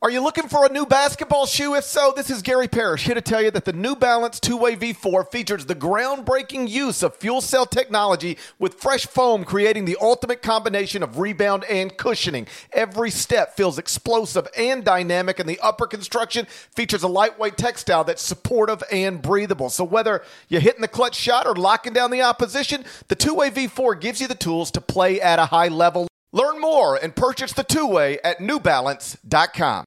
Are you looking for a new basketball shoe? If so, this is Gary Parrish here to tell you that the New Balance 2-Way V4 features the groundbreaking use of fuel cell technology with fresh foam, creating the ultimate combination of rebound and cushioning. Every step feels explosive and dynamic, and the upper construction features a lightweight textile that's supportive and breathable. So whether you're hitting the clutch shot or locking down the opposition, the 2-Way V4 gives you the tools to play at a high level. Learn more and purchase the 2-Way at newbalance.com.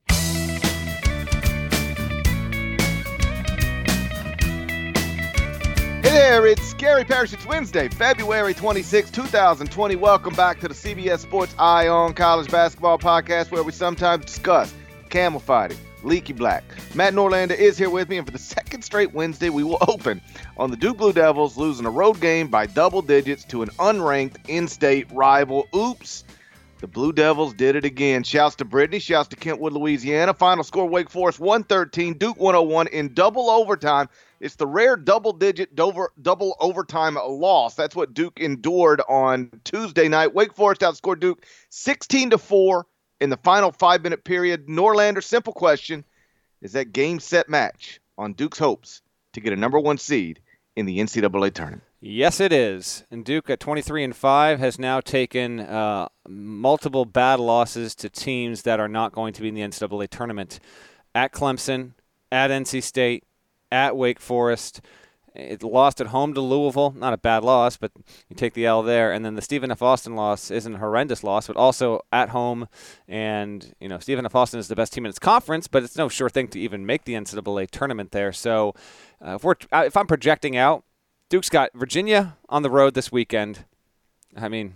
Hey there, it's Gary Parrish. It's Wednesday, February 26, 2020. Welcome back to the CBS Sports Eye on College Basketball Podcast, where we sometimes discuss camel fighting, leaky black. Matt Norlander is here with me, and for the second straight Wednesday, we will open on the Duke Blue Devils losing a road game by double digits to an unranked in-state rival. Oops. The Blue Devils did it again. Shouts to Brittany. Shouts to Kentwood, Louisiana. Final score, Wake Forest 113, Duke 101 in double overtime. It's the rare double-digit double overtime loss. That's what Duke endured on Tuesday night. Wake Forest outscored Duke 16-4 in the final 5-minute period. Norlander, simple question. Is that game, set, match on Duke's hopes to get a number one seed in the NCAA tournament? Yes, it is. And Duke at 23-5 has now taken multiple bad losses to teams that are not going to be in the NCAA tournament. At Clemson, at NC State, at Wake Forest. It lost at home to Louisville. Not a bad loss, but you take the L there. And then the Stephen F. Austin loss isn't a horrendous loss, but also at home. And, you know, Stephen F. Austin is the best team in its conference, but it's no sure thing to even make the NCAA tournament there. So if I'm projecting out, Duke's got Virginia on the road this weekend. I mean,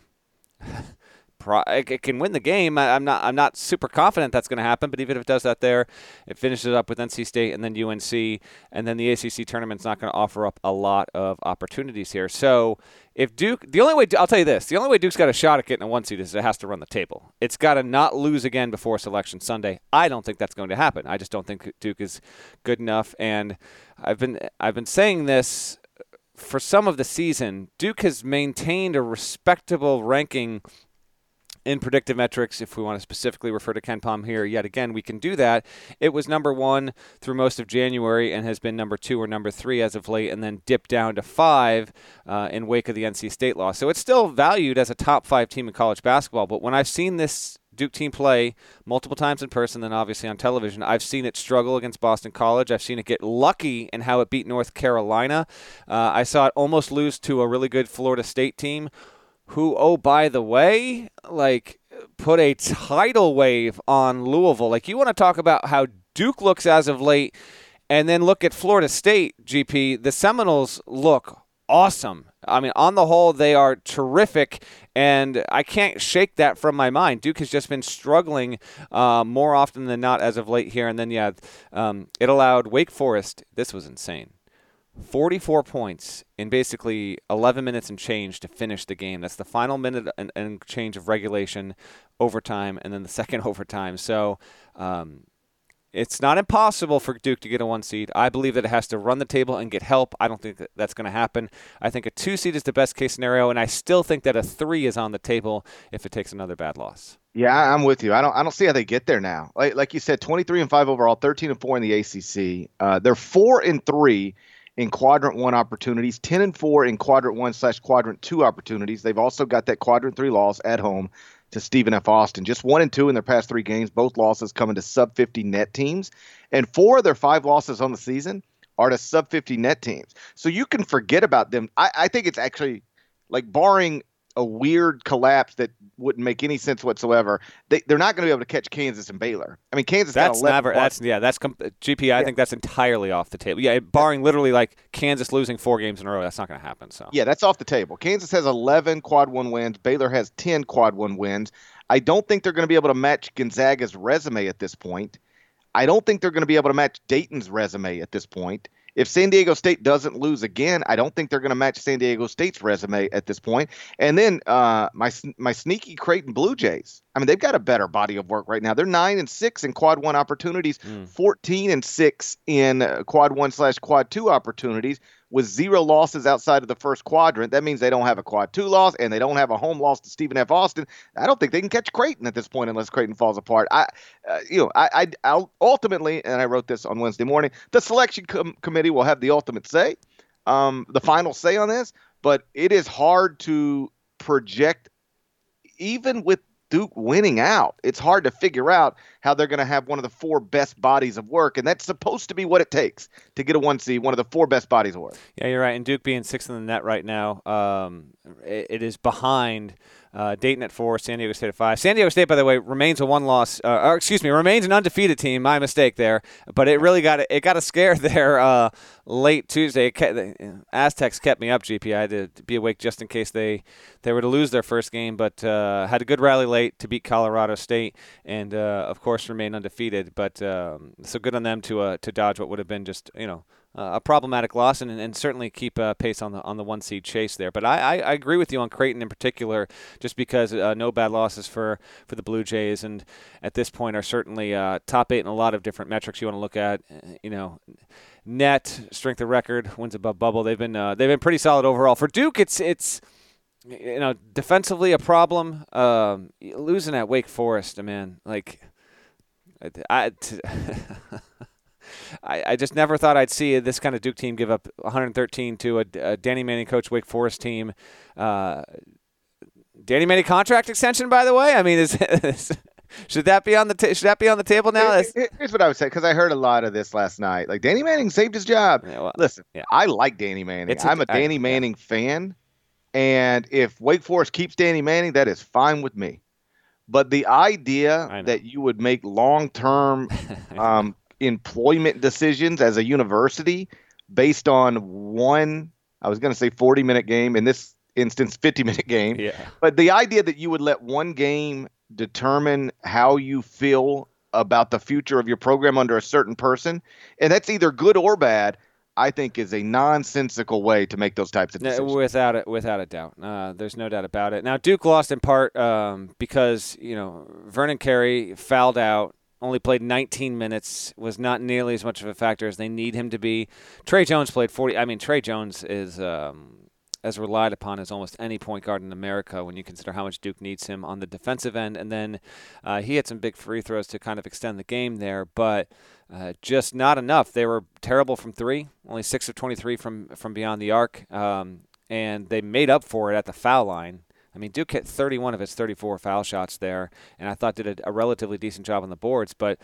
it can win the game. I'm not super confident that's going to happen, but even if it does that there, it finishes up with NC State and then UNC, and then the ACC tournament's not going to offer up a lot of opportunities here. So if Duke, I'll tell you this, the only way Duke's got a shot at getting a 1 seed is it has to run the table. It's got to not lose again before Selection Sunday. I don't think that's going to happen. I just don't think Duke is good enough, and I've been saying this for some of the season. Duke has maintained a respectable ranking in predictive metrics. If we want to specifically refer to KenPom here, yet again, we can do that. It was number 1 through most of January and has been number 2 or number 3 as of late, and then dipped down to 5 in wake of the NC State loss. So it's still valued as a top 5 team in college basketball, but when I've seen this Duke team play multiple times in person, then obviously on television, I've seen it struggle against Boston College. I've seen it get lucky in how it beat North Carolina. I saw it almost lose to a really good Florida State team who, oh, by the way, put a tidal wave on Louisville. You want to talk about how Duke looks as of late, and then look at Florida State, GP. The Seminoles look awesome. I mean, on the whole, they are terrific, and I can't shake that from my mind. Duke has just been struggling more often than not as of late here. And then, it allowed Wake Forest, this was insane, 44 points in basically 11 minutes and change to finish the game. That's the final minute and change of regulation, overtime, and then the second overtime. So it's not impossible for Duke to get a 1 seed. I believe that it has to run the table and get help. I don't think that's going to happen. I think a 2 seed is the best case scenario, and I still think that a 3 is on the table if it takes another bad loss. Yeah, I'm with you. I don't see how they get there now. Like you said, 23-5 overall, 13-4 in the ACC. They're 4-3 in Quadrant 1 opportunities, 10-4 in Quadrant 1/Quadrant 2 opportunities. They've also got that Quadrant 3 loss at home to Stephen F. Austin. Just 1-2 in their past 3 games, both losses coming to sub-50 net teams. And 4 of their 5 losses on the season are to sub-50 net teams. So you can forget about them. I think it's actually, barring a weird collapse that wouldn't make any sense whatsoever, they're not going to be able to catch Kansas and Baylor. I mean, Kansas got 11. GP. I think that's entirely off the table. Yeah, barring literally Kansas losing 4 games in a row, that's not going to happen. So yeah, that's off the table. Kansas has 11 Quad 1 wins. Baylor has 10 Quad 1 wins. I don't think they're going to be able to match Gonzaga's resume at this point. I don't think they're going to be able to match Dayton's resume at this point. If San Diego State doesn't lose again, I don't think they're going to match San Diego State's resume at this point. And then my sneaky Creighton Blue Jays. I mean, they've got a better body of work right now. They're 9-6 in Quad 1 opportunities, 14-6 in Quad 1/Quad 2 opportunities, with 0 losses outside of the first quadrant. That means they don't have a quad 2 loss, and they don't have a home loss to Stephen F. Austin. I don't think they can catch Creighton at this point unless Creighton falls apart. I'll ultimately, and I wrote this on Wednesday morning, the selection committee will have the ultimate say, the final say on this, but it is hard to project, even with Duke winning out. It's hard to figure out how they're going to have one of the 4 best bodies of work, and that's supposed to be what it takes to get a 1 seed, one of the 4 best bodies of work. Yeah, you're right. And Duke being 6th in the net right now, it is behind Dayton at 4, San Diego State at 5. San Diego State, by the way, remains a remains an undefeated team. My mistake there. But it really got a scare there late Tuesday. The Aztecs kept me up, GP. I had to be awake just in case they were to lose their first game, but had a good rally late to beat Colorado State, and of course remain undefeated. But so good on them to dodge what would have been just a problematic loss, and certainly keep pace on the 1 seed chase there. But I agree with you on Creighton in particular, just because no bad losses for the Blue Jays, and at this point are certainly top 8 in a lot of different metrics you want to look at. Net, strength of record, wins above bubble. They've been pretty solid overall. For Duke, it's defensively a problem. Losing at Wake Forest, man, like I just never thought I'd see this kind of Duke team give up 113 to a Danny Manning coach Wake Forest team. Danny Manning contract extension, by the way. I mean, should that be on the table now? Here's what I would say, because I heard a lot of this last night. Like, Danny Manning saved his job. Yeah, well, listen, I like Danny Manning. I'm a Danny Manning fan, and if Wake Forest keeps Danny Manning, that is fine with me. But the idea that you would make long-term employment decisions as a university based on one, I was going to say 40-minute game, in this instance 50-minute game. Yeah. But the idea that you would let one game determine how you feel about the future of your program under a certain person, and that's either good or bad, I think is a nonsensical way to make those types of decisions. Without a doubt. There's no doubt about it. Now, Duke lost in part because, Vernon Carey fouled out, only played 19 minutes, was not nearly as much of a factor as they need him to be. Trey Jones played 40. I mean, Trey Jones is as relied upon as almost any point guard in America when you consider how much Duke needs him on the defensive end. And then he had some big free throws to kind of extend the game there, but just not enough. They were terrible from 3, only 6 of 23 from beyond the arc, and they made up for it at the foul line. I mean, Duke hit 31 of his 34 foul shots there, and I thought did a relatively decent job on the boards. But,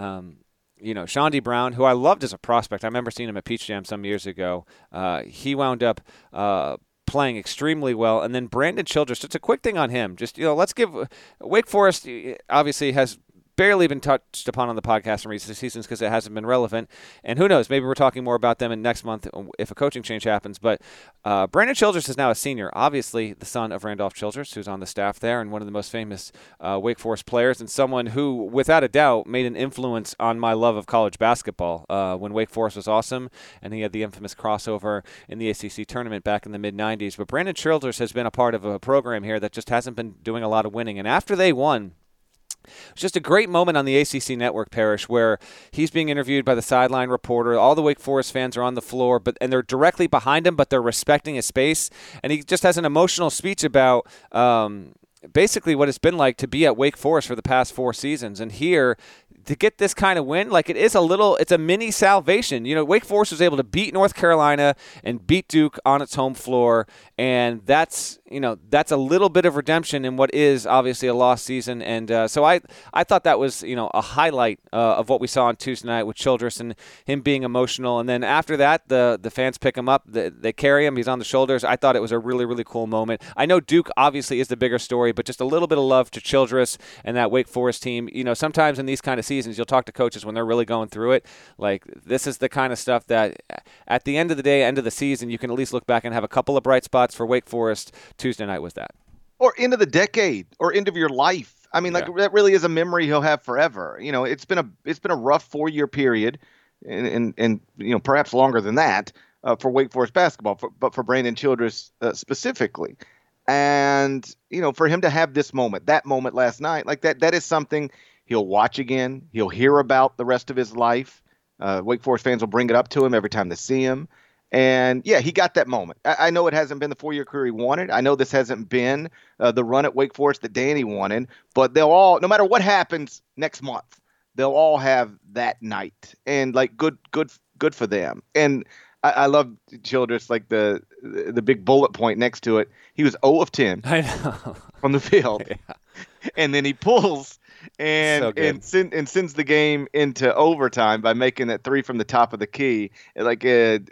Shondy Brown, who I loved as a prospect, I remember seeing him at Peach Jam some years ago. He wound up playing extremely well. And then Brandon Childress, just a quick thing on him. Just, let's give Wake Forest obviously has barely been touched upon on the podcast in recent seasons because it hasn't been relevant. And who knows, maybe we're talking more about them in next month if a coaching change happens. But Brandon Childress is now a senior, obviously the son of Randolph Childress, who's on the staff there and one of the most famous Wake Forest players, and someone who, without a doubt, made an influence on my love of college basketball when Wake Forest was awesome, and he had the infamous crossover in the ACC tournament back in the mid-'90s. But Brandon Childress has been a part of a program here that just hasn't been doing a lot of winning. And after they won, it's just a great moment on the ACC network, Parrish, where he's being interviewed by the sideline reporter. All the Wake Forest fans are on the floor, and they're directly behind him, but they're respecting his space. And he just has an emotional speech about basically what it's been like to be at Wake Forest for the past 4 seasons. And here, to get this kind of win, like it's a mini salvation. Wake Forest was able to beat North Carolina and beat Duke on its home floor, and that's a little bit of redemption in what is obviously a lost season. And so I thought that was a highlight of what we saw on Tuesday night with Childress and him being emotional. And then after that, the fans pick him up, they carry him, he's on the shoulders. I thought it was a really, really cool moment. I know Duke obviously is the bigger story, but just a little bit of love to Childress and that Wake Forest team. Sometimes in these kind of seasons, you'll talk to coaches when they're really going through it. Like, this is the kind of stuff that at the end of the day, end of the season, you can at least look back and have a couple of bright spots. For Wake Forest, Tuesday night was that. Or end of the decade, or end of your life. I mean, that really is a memory he'll have forever. It's been a rough 4-year period, and perhaps longer than that for Wake Forest basketball, but for Brandon Childress specifically. And for him to have this moment, that moment last night, like that is something he'll watch again. He'll hear about the rest of his life. Wake Forest fans will bring it up to him every time they see him. And yeah, he got that moment. I know it hasn't been the 4-year career he wanted. I know this hasn't been the run at Wake Forest that Danny wanted, but they'll all, no matter what happens next month, they'll all have that night, and like good for them. And I love Childress, like the big bullet point next to it. He was 0 of 10 I know. from the field, Yeah. and then he pulls So and good. sends the game into overtime by making that 3 from the top of the key. Like in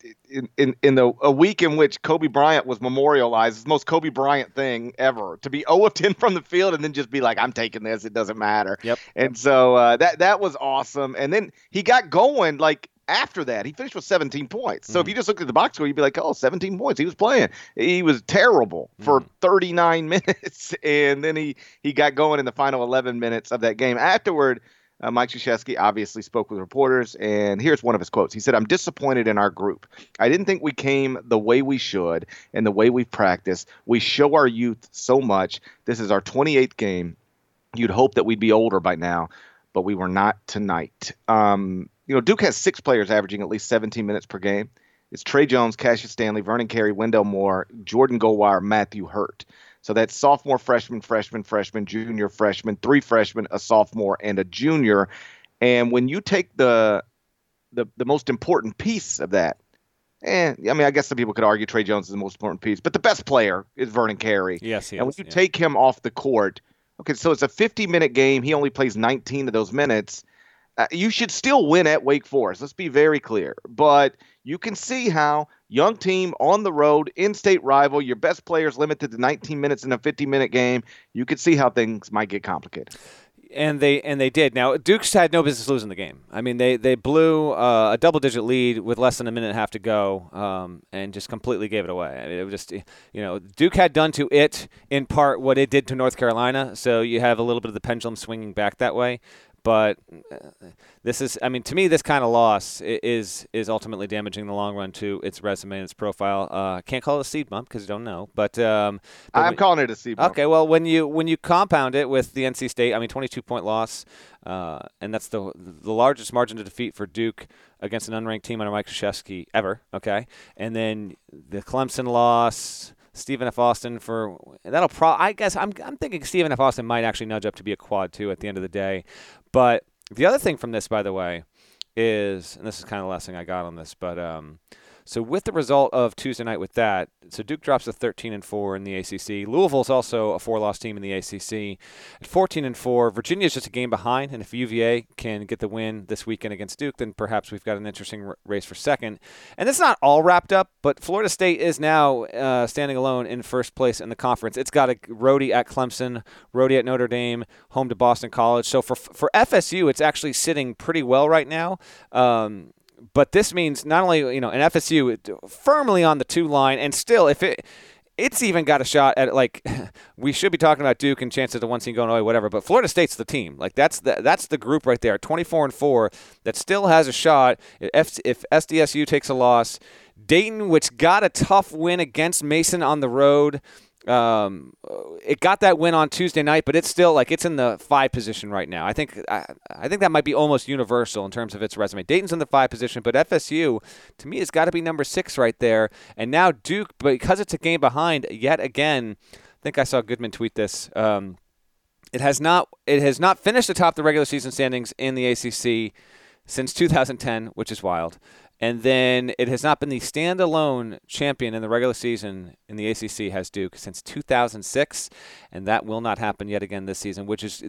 a week in which Kobe Bryant was memorialized, it's the most Kobe Bryant thing ever, to be 0 of 10 from the field and then just be like, I'm taking this, it doesn't matter. Yep. And so that was awesome. And then he got going like after that. He finished with 17 points. So if you just looked at the box score, you'd be like, oh, 17 points. He was playing. He was terrible for 39 minutes. And then he got going in the final 11 minutes of that game. Afterward, Mike Krzyzewski obviously spoke with reporters, and here's one of his quotes. He said, I'm disappointed in our group. I didn't think we came the way we should and the way we've practiced. We show our youth so much. This is our 28th game. You'd hope that we'd be older by now, but we were not tonight. Duke has 6 players averaging at least 17 minutes per game. It's Trey Jones, Cassius Stanley, Vernon Carey, Wendell Moore, Jordan Goldwire, Matthew Hurt. So that's sophomore, freshman, junior, freshman, 3 freshmen, a sophomore, and a junior. And when you take the most important piece of that, I guess some people could argue Trey Jones is the most important piece, but the best player is Vernon Carey. Yes, he and is. when you take him off the court, okay, so it's a 50-minute game. He only plays 19 of those minutes. You should still win at Wake Forest. Let's be very clear. But you can see how young team on the road, in-state rival, your best players limited to 19 minutes in a 50-minute game. You could see how things might get complicated. And they did. Now, Duke's had no business losing the game. I mean, they blew a double-digit lead with less than a minute and a half to go, and just completely gave it away. I mean, it was just, Duke had done to it in part what it did to North Carolina. So you have a little bit of the pendulum swinging back that way. But this is, to me, this kind of loss is ultimately damaging in the long run to its resume and its profile. Can't call it a seed bump because you don't know. But I'm calling it a seed bump. Okay, well, when you compound it with the NC State, 22-point loss, and that's the largest margin of defeat for Duke against an unranked team under Mike Krzyzewski ever. Okay, and then the Clemson loss. Stephen F. Austin I guess I'm thinking Stephen F. Austin might actually nudge up to be a quad 2 at the end of the day. But the other thing from this, by the way, is, and this is kind of the last thing I got on this, but so with the result of Tuesday night with that, so Duke drops to 13-4 in the ACC. Louisville's also a 4-loss team in the ACC. At 14-4, Virginia's just a game behind, and if UVA can get the win this weekend against Duke, then perhaps we've got an interesting race for second. And it's not all wrapped up, but Florida State is now standing alone in first place in the conference. It's got a roadie at Clemson, roadie at Notre Dame, home to Boston College. So for FSU, it's actually sitting pretty well right now. But this means not only, an FSU firmly on the 2 line, and still, if it's even got a shot at, we should be talking about Duke and chances of 1 seed going away, whatever, but Florida State's the team. That's the group right there, 24-4, that still has a shot if SDSU takes a loss. Dayton, which got a tough win against Mason on the road, it got that win on Tuesday night, but it's still it's in the 5 position right now. I think that might be almost universal in terms of its resume. Dayton's in the 5 position, but FSU to me has got to be number 6 right there. And now Duke, because it's a game behind yet again. I think I saw Goodman tweet this. It has not finished atop the regular season standings in the ACC since 2010, which is wild. And then it has not been the standalone champion in the regular season in the ACC, has Duke, since 2006, and that will not happen yet again this season.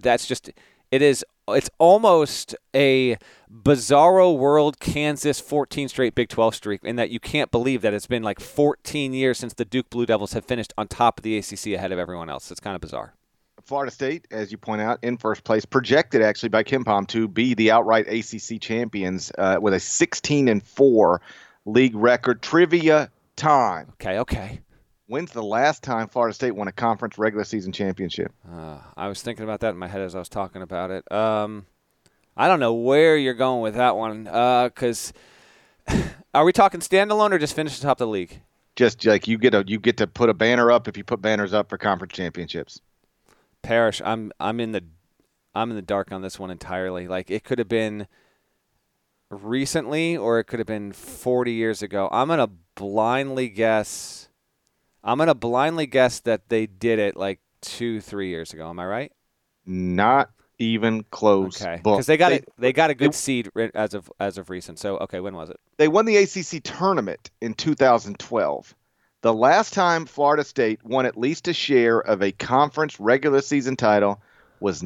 It's almost a bizarro world Kansas 14 straight Big 12 streak, in that you can't believe that it's been 14 years since the Duke Blue Devils have finished on top of the ACC ahead of everyone else. It's kind of bizarre. Florida State, as you point out, in first place, projected actually by KenPom to be the outright ACC champions with a 16-4 league record. Trivia time. Okay. When's the last time Florida State won a conference regular season championship? I was thinking about that in my head as I was talking about it. I don't know where you're going with that one, because are we talking standalone or just finish atop the league? Just like you get to put a banner up if you put banners up for conference championships. Parrish, I'm in the dark on this one entirely. It could have been recently, or it could have been 40 years ago. I'm going to blindly guess that they did it like 2-3 years ago. Am I right? Not even close. Okay, because they got a good seed as of recent. So, okay, when was it? They won the ACC tournament in 2012. The last time Florida State won at least a share of a conference regular season title was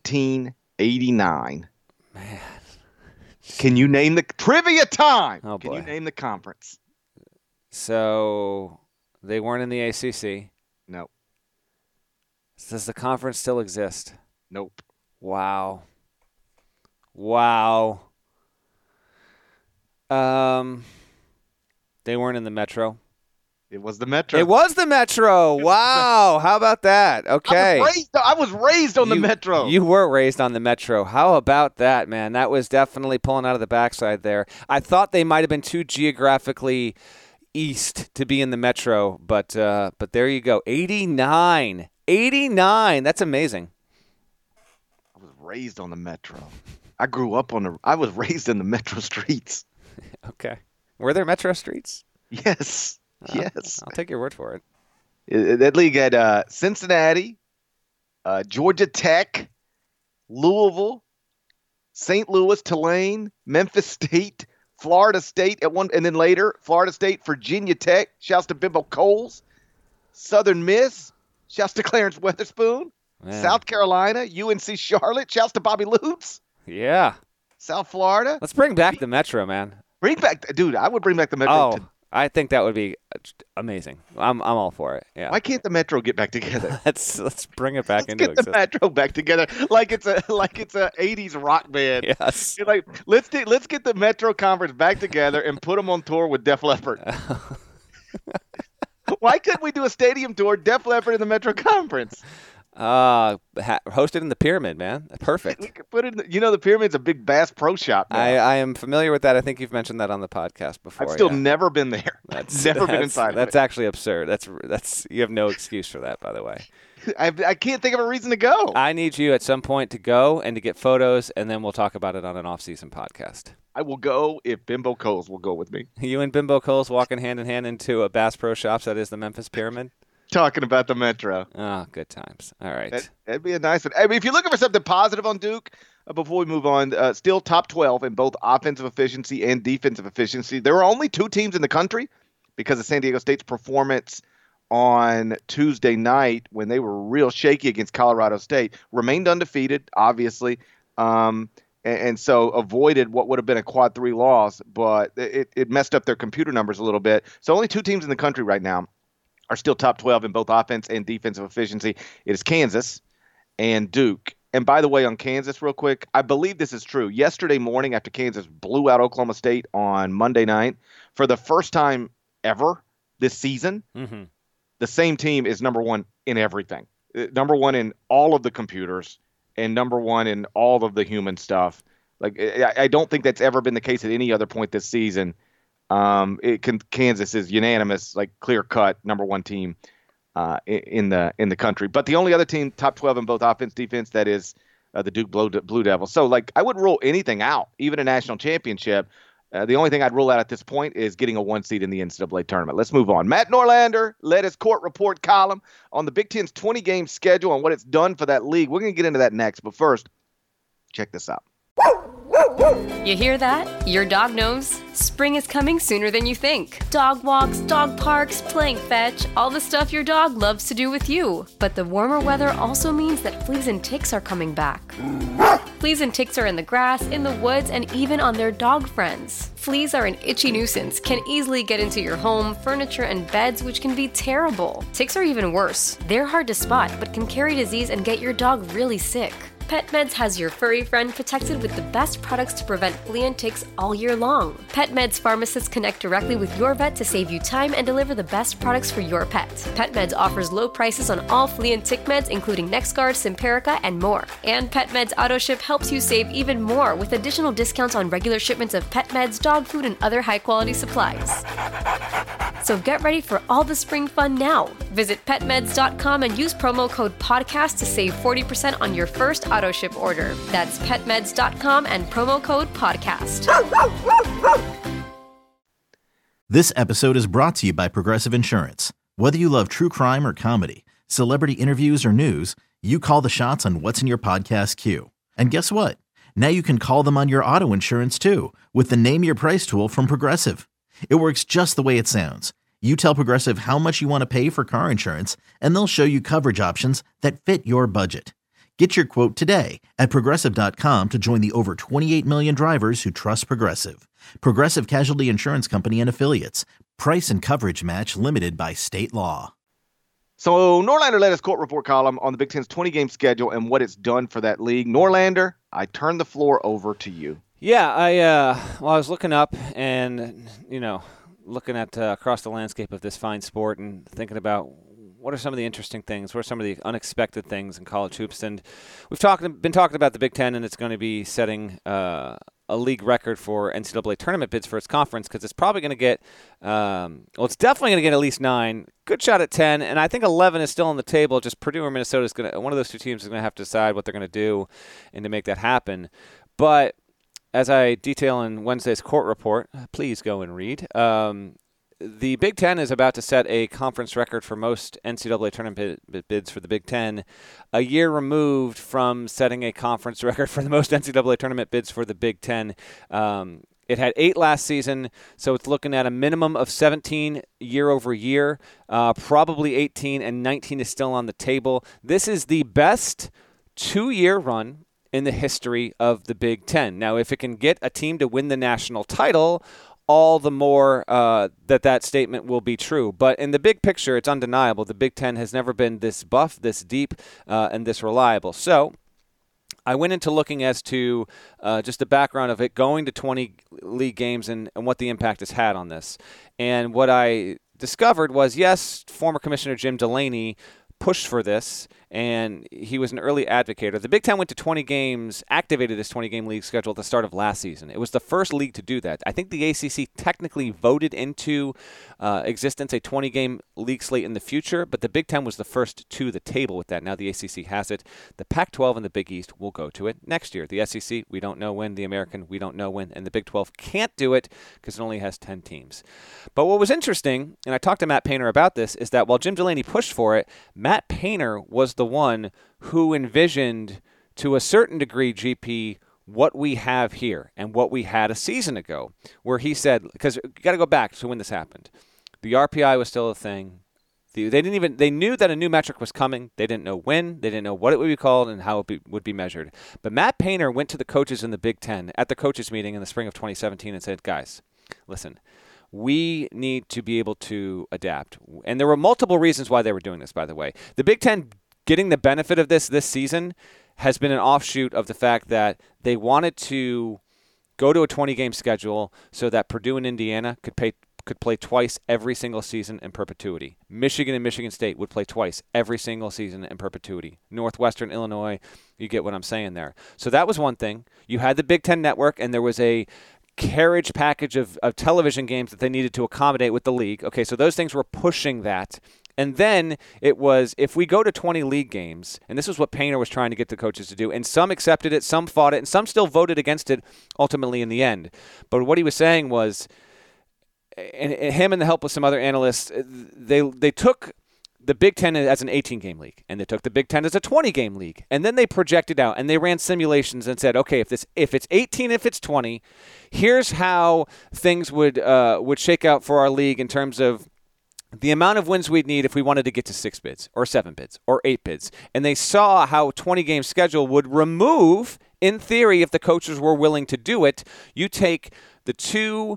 1989. Man. Can you name the trivia time? Oh, Can boy. you name the conference? So they weren't in the ACC. No. Does the conference still exist? Nope. Wow. They weren't in the Metro. It was the Metro. It was the Metro. Wow. How about that? Okay. I was raised on the Metro. You were raised on the Metro. How about that, man? That was definitely pulling out of the backside there. I thought they might have been too geographically east to be in the Metro, but there you go. 89. That's amazing. I was raised on the Metro. I was raised in the Metro streets. Okay. Were there Metro streets? Yes. Yes. I'll take your word for it. That league had Cincinnati, Georgia Tech, Louisville, St. Louis, Tulane, Memphis State, Florida State and then later Florida State, Virginia Tech. Shouts to Bimbo Coles, Southern Miss. Shouts to Clarence Weatherspoon, Man. South Carolina, UNC Charlotte. Shouts to Bobby Lutz. Yeah. South Florida. Let's bring back the Metro, man. Dude, I would bring back the Metro. Oh, I think that would be amazing. I'm all for it. Yeah. Why can't the Metro get back together? Let's bring it back into Let's get the Metro back together like it's a 80s rock band. Yes. You're like, let's get the Metro Conference back together and put them on tour with Def Leppard. Why couldn't we do a stadium tour, Def Leppard in the Metro Conference? Hosted in the Pyramid, man. Perfect. We could put it in the Pyramid's a big Bass Pro Shop now. I am familiar with that. I think you've mentioned that on the podcast before. I've still never been there. Never been inside. That's actually absurd. That's you have no excuse for that, by the way. I can't think of a reason to go. I need you at some point to go and to get photos, and then we'll talk about it on an off-season podcast. I will go if Bimbo Coles will go with me. You and Bimbo Coles walking hand in hand into a Bass Pro Shops that is the Memphis Pyramid? Talking about the Metro. Oh, good times. All right. That'd be a nice one. I mean, if you're looking for something positive on Duke, before we move on, still top 12 in both offensive efficiency and defensive efficiency. There are only two teams in the country because of San Diego State's performance on Tuesday night when they were real shaky against Colorado State. Remained undefeated, obviously, and so avoided what would have been a quad 3 loss, but it messed up their computer numbers a little bit. So only two teams in the country right now are still top 12 in both offense and defensive efficiency. It is Kansas and Duke. And by the way, on Kansas, real quick, I believe this is true. Yesterday morning, after Kansas blew out Oklahoma State on Monday night, for the first time ever this season, the same team is number one in everything. Number one in all of the computers and number one in all of the human stuff. Like, I don't think that's ever been the case at any other point this season. Kansas is unanimous, like clear-cut number one team in the country. But the only other team top 12 in both offense, defense, that is the Duke Blue Devils. So, like, I wouldn't rule anything out, even a national championship. The only thing I'd rule out at this point is getting a 1 seed in the NCAA tournament. Let's move on. Matt Norlander led his court report column on the Big Ten's 20-game schedule and what it's done for that league. We're going to get into that next. But first, check this out. You hear that? Your dog knows. Spring is coming sooner than you think. Dog walks, dog parks, playing fetch, all the stuff your dog loves to do with you. But the warmer weather also means that fleas and ticks are coming back. Fleas and ticks are in the grass, in the woods, and even on their dog friends. Fleas are an itchy nuisance, can easily get into your home, furniture, and beds, which can be terrible. Ticks are even worse. They're hard to spot, but can carry disease and get your dog really sick. PetMeds has your furry friend protected with the best products to prevent flea and ticks all year long. PetMeds pharmacists connect directly with your vet to save you time and deliver the best products for your pet. PetMeds offers low prices on all flea and tick meds, including NexGard, Simparica, and more. And PetMeds AutoShip helps you save even more with additional discounts on regular shipments of PetMeds, dog food, and other high-quality supplies. So get ready for all the spring fun now. Visit petmeds.com and use promo code PODCAST to save 40% on your first auto ship order. That's petmeds.com and promo code PODCAST. This episode is brought to you by Progressive Insurance. Whether you love true crime or comedy, celebrity interviews or news, you call the shots on what's in your podcast queue. And guess what? Now you can call them on your auto insurance too with the Name Your Price tool from Progressive. It works just the way it sounds. You tell Progressive how much you want to pay for car insurance, and they'll show you coverage options that fit your budget. Get your quote today at Progressive.com to join the over 28 million drivers who trust Progressive. Progressive Casualty Insurance Company and Affiliates. Price and coverage match limited by state law. So Norlander led his court report column on the Big Ten's 20-game schedule and what it's done for that league. Norlander, I turn the floor over to you. Yeah, I was looking up and, looking at across the landscape of this fine sport and thinking about what are some of the interesting things, what are some of the unexpected things in college hoops. And we've been talking about the Big Ten, and it's going to be setting a league record for NCAA tournament bids for its conference because it's probably going to get, it's definitely going to get at least 9, good shot at 10, and I think 11 is still on the table. Just Purdue or Minnesota is one of those two teams is going to have to decide what they're going to do and to make that happen. But as I detail in Wednesday's court report, please go and read, the Big Ten is about to set a conference record for most NCAA tournament bids for the Big Ten, a year removed from setting a conference record for the most NCAA tournament bids for the Big Ten. It had 8 last season, so it's looking at a minimum of 17 year over year, probably 18, and 19 is still on the table. This is the best 2-year run in the history of the Big Ten. Now, if it can get a team to win the national title, all the more that statement will be true. But in the big picture, it's undeniable. The Big Ten has never been this buff, this deep, and this reliable. So I went into looking as to just the background of it going to 20 league games and what the impact has had on this. And what I discovered was, yes, former Commissioner Jim Delaney pushed for this, and he was an early advocate. The Big Ten went to 20 games, activated this 20-game league schedule at the start of last season. It was the first league to do that. I think the ACC technically voted into existence a 20-game league slate in the future, but the Big Ten was the first to the table with that. Now the ACC has it. The Pac-12 and the Big East will go to it next year. The SEC, we don't know when. The American, we don't know when. And the Big 12 can't do it because it only has 10 teams. But what was interesting, and I talked to Matt Painter about this, is that while Jim Delaney pushed for it, Matt Painter was the one who envisioned, to a certain degree, GP, what we have here and what we had a season ago, where he said, because you got to go back to when this happened. The RPI was still a thing. They knew that a new metric was coming. They didn't know when. They didn't know what it would be called and how it would be measured. But Matt Painter went to the coaches in the Big Ten at the coaches meeting in the spring of 2017 and said, guys, listen, we need to be able to adapt. And there were multiple reasons why they were doing this, by the way. The Big Ten getting the benefit of this season has been an offshoot of the fact that they wanted to go to a 20-game schedule so that Purdue and Indiana could play twice every single season in perpetuity. Michigan and Michigan State would play twice every single season in perpetuity. Northwestern Illinois, you get what I'm saying there. So that was one thing. You had the Big Ten Network, and there was a carriage package of television games that they needed to accommodate with the league. Okay, so those things were pushing that. And then it was, if we go to 20 league games, and this is what Painter was trying to get the coaches to do, and some accepted it, some fought it, and some still voted against it ultimately in the end. But what he was saying was, and him and the help of some other analysts, they took the Big Ten as an 18-game league, and they took the Big Ten as a 20-game league, and then they projected out, and they ran simulations and said, okay, if it's 18, if it's 20, here's how things would shake out for our league in terms of the amount of wins we'd need if we wanted to get to 6 bids or 7 bids or 8 bids. And they saw how 20-game schedule would remove, in theory, if the coaches were willing to do it, you take the two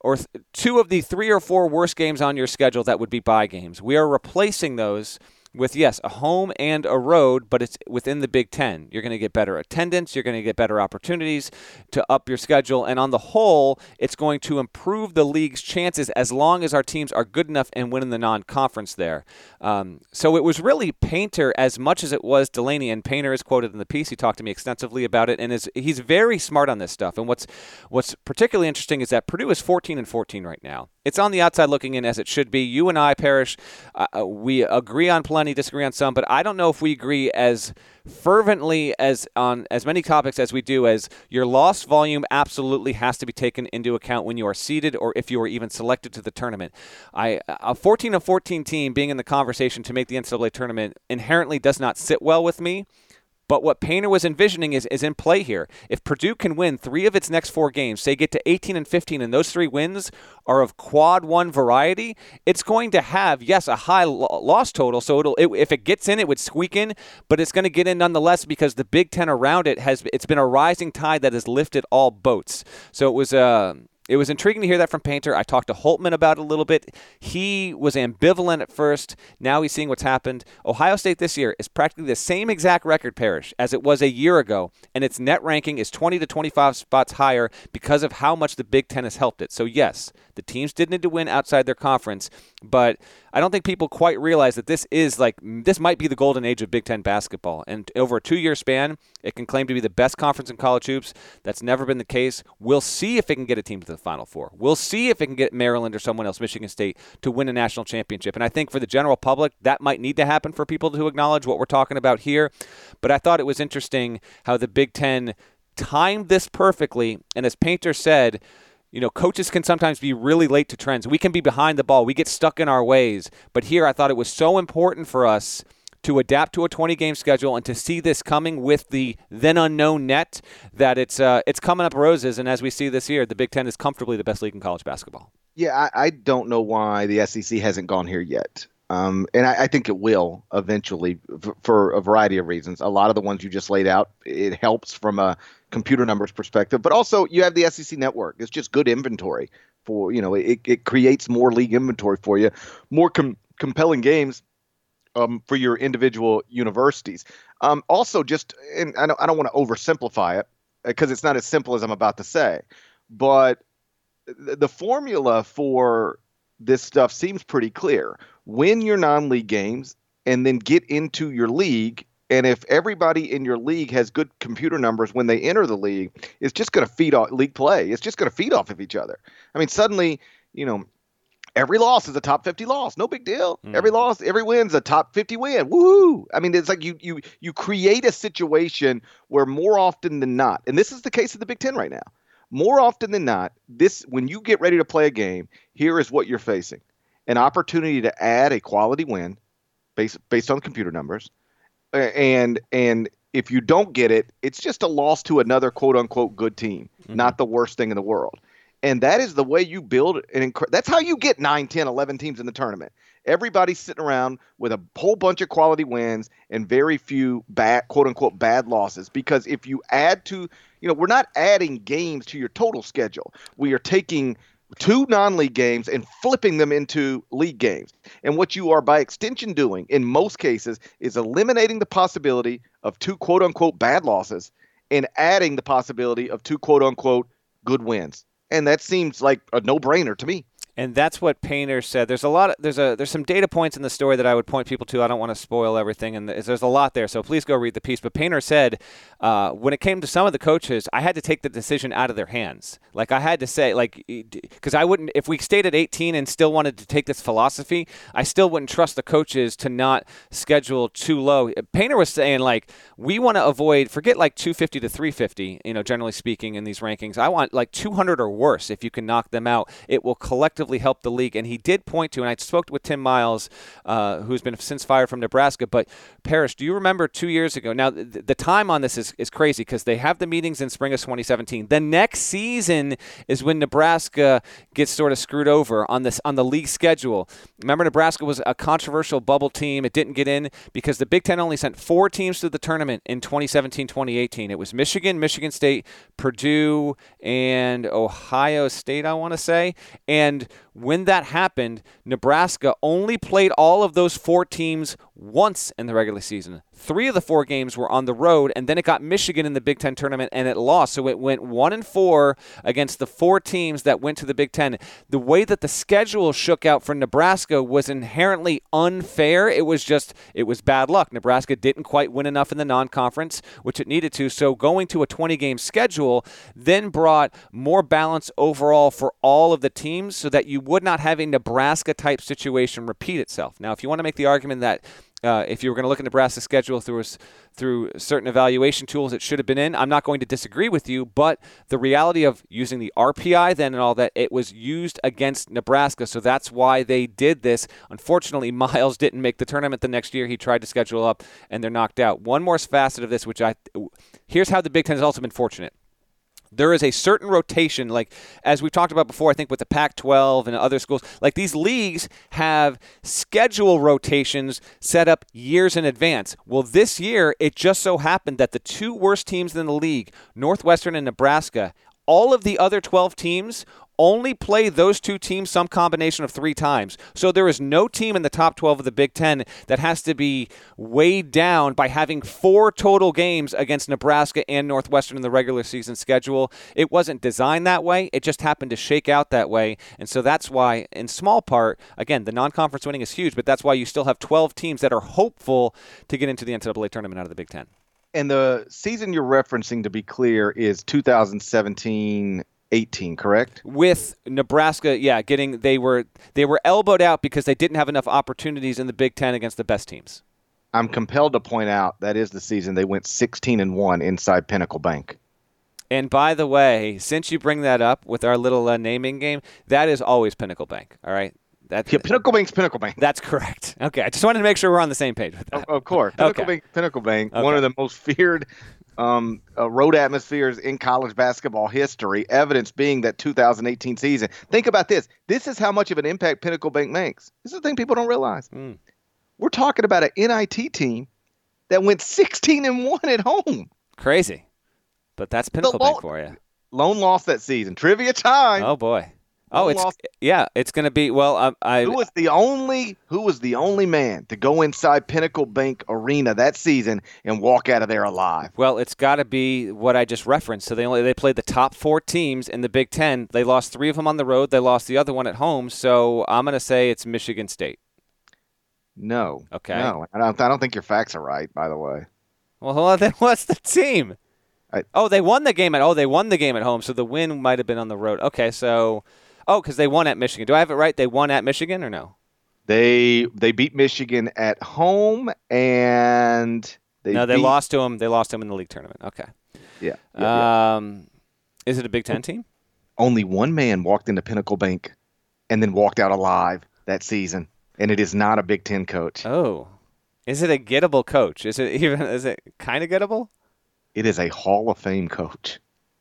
of the 3 or 4 worst games on your schedule that would be bye games. We are replacing those with, yes, a home and a road, but it's within the Big Ten. You're going to get better attendance. You're going to get better opportunities to up your schedule. And on the whole, it's going to improve the league's chances as long as our teams are good enough and winning the non-conference there. So it was really Painter as much as it was Delaney. And Painter is quoted in the piece. He talked to me extensively about it, and he's very smart on this stuff. And what's particularly interesting is that Purdue is 14-14 right now. It's on the outside looking in, as it should be. You and I, Parrish, we agree on plenty, disagree on some, but I don't know if we agree as fervently as on as many topics as we do as your loss volume absolutely has to be taken into account when you are seeded or if you are even selected to the tournament. A 14-14 team being in the conversation to make the NCAA tournament inherently does not sit well with me. But what Painter was envisioning is in play here. If Purdue can win 3 of its next 4 games, say get to 18-15, and those 3 wins are of quad 1 variety, it's going to have, yes, a high loss total. So if it gets in, it would squeak in, but it's going to get in nonetheless because the Big Ten around it's been a rising tide that has lifted all boats. So it was intriguing to hear that from Painter. I talked to Holtman about it a little bit. He was ambivalent at first. Now he's seeing what's happened. Ohio State this year is practically the same exact record, Parrish, as it was a year ago, and its net ranking is 20 to 25 spots higher because of how much the Big Ten has helped it. So, yes, the teams did need to win outside their conference, but I don't think people quite realize that this might be the golden age of Big Ten basketball. And over a 2-year span, it can claim to be the best conference in college hoops. That's never been the case. We'll see if it can get a team to the Final Four. We'll see if it can get Maryland or someone else, Michigan State, to win a national championship. And I think for the general public, that might need to happen for people to acknowledge what we're talking about here. But I thought it was interesting how the Big Ten timed this perfectly. And as Painter said, coaches can sometimes be really late to trends. We can be behind the ball. We get stuck in our ways. But here I thought it was so important for us to adapt to a 20-game schedule and to see this coming with the then unknown net that it's coming up roses. And as we see this year, the Big Ten is comfortably the best league in college basketball. Yeah, I don't know why the SEC hasn't gone here yet. And I think it will eventually for a variety of reasons. A lot of the ones you just laid out, it helps from a computer numbers perspective, but also you have the SEC network. It's just good inventory for, it creates more league inventory for you, more compelling games for your individual universities. Also and I don't want to oversimplify it because it's not as simple as I'm about to say, but the formula for this stuff seems pretty clear. Win your non-league games and then get into your league. And if everybody in your league has good computer numbers when they enter the league, it's just going to feed off league play. It's just going to feed off of each other. I mean, suddenly, every loss is a top 50 loss. No big deal. Every win's a top 50 win. Woohoo! I mean, it's like you create a situation where more often than not, and this is the case of the Big Ten right now, more often than not, when you get ready to play a game, here is what you're facing. An opportunity to add a quality win based on computer numbers. And if you don't get it, it's just a loss to another quote-unquote good team, not the worst thing in the world. And that is the way you build that's how you get 9, 10, 11 teams in the tournament. Everybody's sitting around with a whole bunch of quality wins and very few bad, quote-unquote, bad losses. Because if you add to, we're not adding games to your total schedule. We are taking 2 non-league games and flipping them into league games. And what you are by extension doing in most cases is eliminating the possibility of 2 quote-unquote bad losses and adding the possibility of 2 quote-unquote good wins. And that seems like a no-brainer to me. And that's what Painter said. There's some data points in the story that I would point people to. I don't want to spoil everything, and there's a lot there, so please go read the piece. But Painter said when it came to some of the coaches, I had to take the decision out of their hands. Like I had to say, because I wouldn't, if we stayed at 18 and still wanted to take this philosophy, I still wouldn't trust the coaches to not schedule too low. Painter was saying, we want to avoid, forget 250 to 350, generally speaking in these rankings. I want 200 or worse if you can knock them out. It will collectively help the league. And he did point to, and I spoke with Tim Miles, who's been since fired from Nebraska, but Parrish, do you remember 2 years ago? Now, the time on this is crazy because they have the meetings in spring of 2017. The next season is when Nebraska gets sort of screwed over on the league schedule. Remember, Nebraska was a controversial bubble team. It didn't get in because the Big Ten only sent 4 teams to the tournament in 2017-2018. It was Michigan, Michigan State, Purdue, and Ohio State, I want to say. And when that happened, Nebraska only played all of those 4 teams once in the regular season. 3 of the 4 games were on the road, and then it got Michigan in the Big Ten tournament, and it lost. So it went 1-4 against the 4 teams that went to the Big Ten. The way that the schedule shook out for Nebraska was inherently unfair. It was bad luck. Nebraska didn't quite win enough in the non-conference, which it needed to. So going to a 20-game schedule then brought more balance overall for all of the teams so that you would not have a Nebraska-type situation repeat itself. Now, if you want to make the argument that if you were going to look at Nebraska's schedule through certain evaluation tools, it should have been in. I'm not going to disagree with you, but the reality of using the RPI then and all that, it was used against Nebraska, so that's why they did this. Unfortunately, Miles didn't make the tournament the next year. He tried to schedule up, and they're knocked out. One more facet of this, here's how the Big Ten has also been fortunate. There is a certain rotation, like as we've talked about before, I think with the Pac-12 and other schools, like these leagues have schedule rotations set up years in advance. Well, this year, it just so happened that the 2 worst teams in the league, Northwestern and Nebraska, all of the other 12 teams only play those 2 teams some combination of 3 times. So there is no team in the top 12 of the Big Ten that has to be weighed down by having 4 total games against Nebraska and Northwestern in the regular season schedule. It wasn't designed that way. It just happened to shake out that way. And so that's why, in small part, again, the non-conference winning is huge, but that's why you still have 12 teams that are hopeful to get into the NCAA tournament out of the Big Ten. And the season you're referencing, to be clear, is 2017-18, correct? With Nebraska, yeah, they were elbowed out because they didn't have enough opportunities in the Big Ten against the best teams. I'm compelled to point out that is the season they went 16-1 inside Pinnacle Bank. And by the way, since you bring that up with our little naming game, that is always Pinnacle Bank, all right? Pinnacle Bank's Pinnacle Bank. That's correct. Okay, I just wanted to make sure we're on the same page with that. Of course. Pinnacle Bank, okay. One of the most feared road atmospheres in college basketball history, evidence being that 2018 season. Think about this. This is how much of an impact Pinnacle Bank makes. This is the thing people don't realize. We're talking about an NIT team that went 16-1 at home. Crazy. But that's Pinnacle Bank for you. Lone loss that season. Trivia time. Oh, boy. Oh, it's going to be, well, Who was the only man to go inside Pinnacle Bank Arena that season and walk out of there alive? Well, it's got to be what I just referenced. So they played the top 4 teams in the Big Ten. They lost 3 of them on the road. They lost the other one at home. So I'm going to say it's Michigan State. No. Okay. No, I don't think your facts are right, by the way. Well, then what's the team? They won the game at home. So the win might have been on the road. Okay, so... Oh, because they won at Michigan. Do I have it right? They won at Michigan or no? They beat Michigan at home, and they lost to them. They lost them in the league tournament. Okay. Yeah. Is it a Big Ten team? Only one man walked into Pinnacle Bank and then walked out alive that season, and it is not a Big Ten coach. Oh. Is it a gettable coach? Is it kind of gettable? It is a Hall of Fame coach.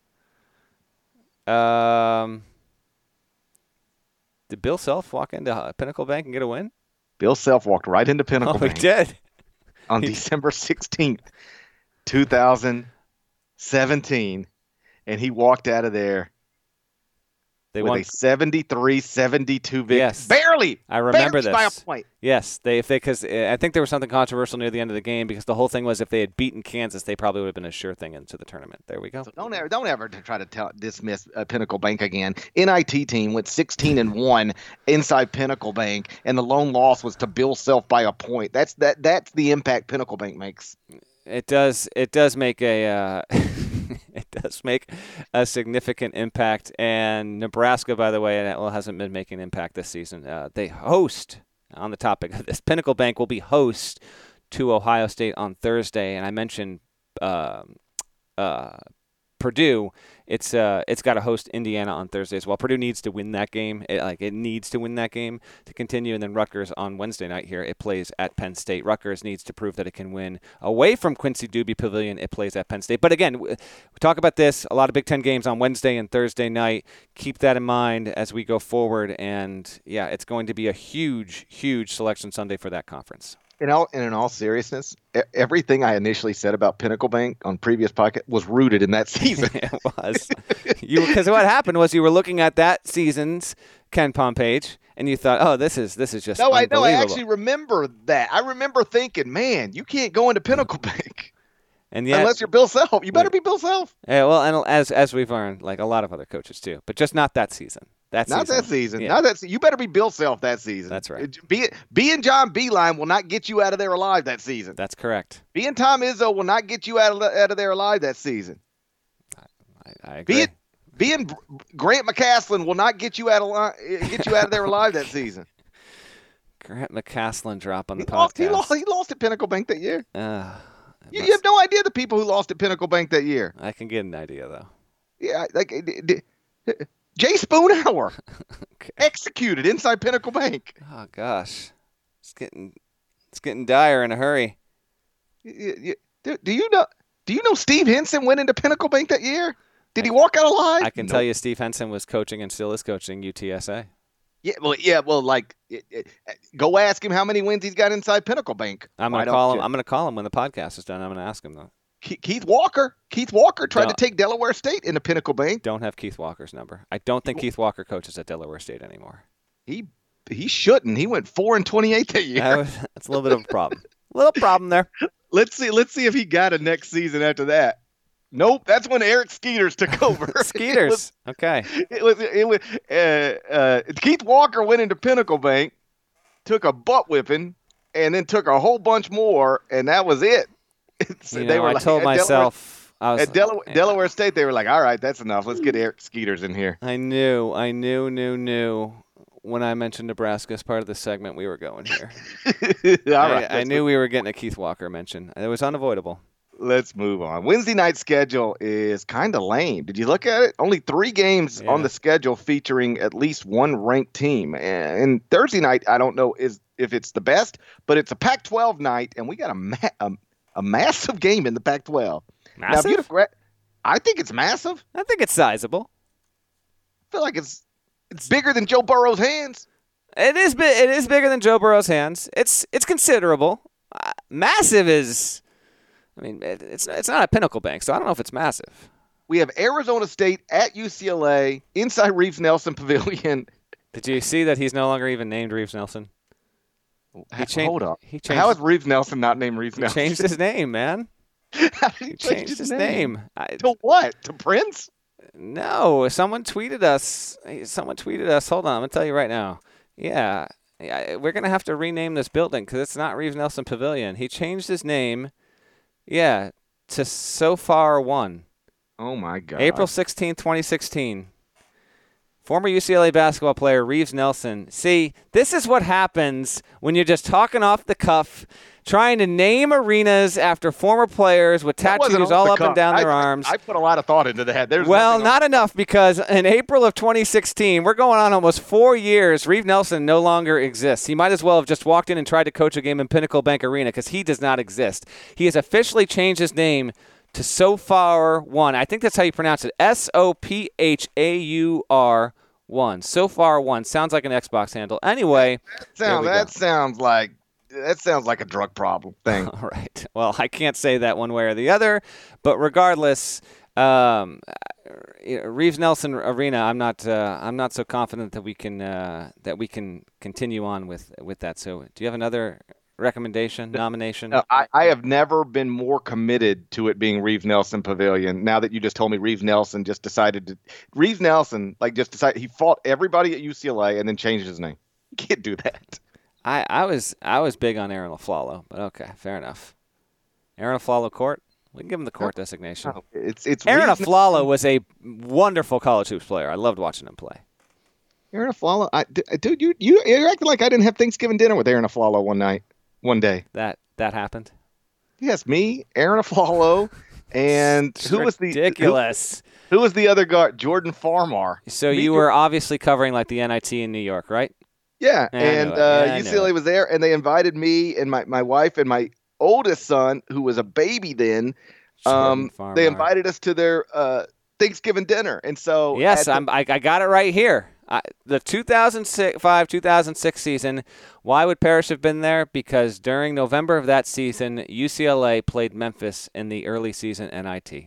Did Bill Self walk into Pinnacle Bank and get a win? Bill Self walked right into Pinnacle Bank. He did. On December 16th, 2017, and he walked out of there with a 73-72 victory. Yes. Barely. I remember this. By a point. Yes, because I think there was something controversial near the end of the game because the whole thing was if they had beaten Kansas, they probably would have been a sure thing into the tournament. There we go. So don't ever try to dismiss Pinnacle Bank again. NIT team went 16-1 inside Pinnacle Bank, and the lone loss was to Bill Self by a point. That's the impact Pinnacle Bank makes. It does make a it does make a significant impact. And Nebraska, by the way, hasn't been making an impact this season. They host, on the topic of this, Pinnacle Bank will be host to Ohio State on Thursday. And I mentioned Purdue. It's got to host Indiana on Thursday as well. Purdue needs to win that game. It needs to win that game to continue. And then Rutgers on Wednesday night here, it plays at Penn State. Rutgers needs to prove that it can win away from Quincy Doobie Pavilion. It plays at Penn State. But again, we talk about this, a lot of Big Ten games on Wednesday and Thursday night. Keep that in mind as we go forward. And yeah, it's going to be a huge, huge selection Sunday for that conference. In all seriousness, everything I initially said about Pinnacle Bank on previous podcast was rooted in that season. It was. Because what happened was you were looking at that season's KenPom page, and you thought, oh, this is just No, I unbelievable. know. I actually remember that. I remember thinking, man, you can't go into Pinnacle Bank and yet, unless you're Bill Self. You better be Bill Self. yeah, well, and as we've learned, like a lot of other coaches too, but just not that season. Not that season. Yeah. Not that. You better be Bill Self that season. That's right. Being John Beeline will not get you out of there alive that season. That's correct. Being Tom Izzo will not get you out of there alive that season. I agree. Being Grant McCaslin will not get you out of there alive that season. Grant McCaslin drop on the podcast. He lost at Pinnacle Bank that year. You must- have no idea the people who lost at Pinnacle Bank that year. I can get an idea though. Yeah, like Jay Spoonhour Okay. executed inside Pinnacle Bank. Oh gosh, it's getting dire in a hurry. Do you know Steve Henson went into Pinnacle Bank that year? Did he walk out alive? I can tell you, Steve Henson was coaching and still is coaching UTSA. Go ask him how many wins he's got inside Pinnacle Bank. I'm gonna call him. I'm gonna call him when the podcast is done. I'm gonna ask him though. Keith Walker tried No. to take Delaware State into Pinnacle Bank. Don't have Keith Walker's number. I don't think Keith Walker coaches at Delaware State anymore. He shouldn't. He went 4-28 that year. That's a little bit of a problem. Little problem there. Let's see if he got a next season after that. Nope, that's when Eric Skeeters took over. Skeeters. Okay. Keith Walker went into Pinnacle Bank, took a butt whipping, and then took a whole bunch more, and that was it. I told myself at Delaware State, they were like, all right, that's enough. Let's get Eric Skeeters in here. I knew when I mentioned Nebraska as part of the segment we were going here. All right, I knew we were getting a Keith Walker mention. It was unavoidable. Let's move on. Wednesday night schedule is kind of lame. Did you look at it? Only 3 games on the schedule featuring at least one ranked team. And Thursday night, I don't know if it's the best, but it's a Pac-12 night, and we got a massive game in the Pac-12. Massive? Now, I think it's massive. I think it's sizable. I feel like it's bigger than Joe Burrow's hands. It is bigger than Joe Burrow's hands. It's considerable. Massive is. I mean, it's not a Pinnacle Bank, so I don't know if it's massive. We have Arizona State at UCLA inside Reeves Nelson Pavilion. Did you see that he's no longer even named Reeves Nelson? Hold up. He changed, How is Reeves Nelson not named Reeves Nelson? changed his name, man. How did He changed his name. To what? To Prince? No, someone tweeted us. Hold on, I'm going to tell you right now. Yeah, we're going to have to rename this building because it's not Reeves Nelson Pavilion. He changed his name, to SoFar 1. Oh, my God. April 16, 2016. Former UCLA basketball player Reeves Nelson. See, this is what happens when you're just talking off the cuff, trying to name arenas after former players with tattoos all up and down their arms. I put a lot of thought into that. Not enough, because in April of 2016, we're going on almost 4 years, Reeves Nelson no longer exists. He might as well have just walked in and tried to coach a game in Pinnacle Bank Arena because he does not exist. He has officially changed his name to SoFar 1. I think that's how you pronounce it. SOPHAUR 1. SoFar 1. Sounds like an Xbox handle. Anyway. That sounds like a drug problem thing. All right. Well, I can't say that one way or the other, but regardless, Reeves Nelson Arena, I'm not so confident that we can continue on with that. So, do you have another nomination? I have never been more committed to it being Reeves Nelson Pavilion. Now that you just told me Reeves Nelson just decided he fought everybody at UCLA and then changed his name. You can't do that. I was big on Aaron LaFlalo, but okay, fair enough. Aaron LaFlalo Court? We can give him the court designation. No, it's Aaron Reeves LaFlalo was a wonderful college hoops player. I loved watching him play. Aaron Aflalo, dude, you're acting like I didn't have Thanksgiving dinner with Aaron Aflalo one day. That happened? Yes, me, Aaron Aflalo, and Who was the other guard? Jordan Farmar. So you were obviously covering like the NIT in New York, right? Yeah, and UCLA was there, and they invited me and my wife and my oldest son, who was a baby then. They invited us to their Thanksgiving dinner, and so yes, I got it right here. The 2005-2006 season. Why would Parrish have been there? Because during November of that season, UCLA played Memphis in the early season NIT.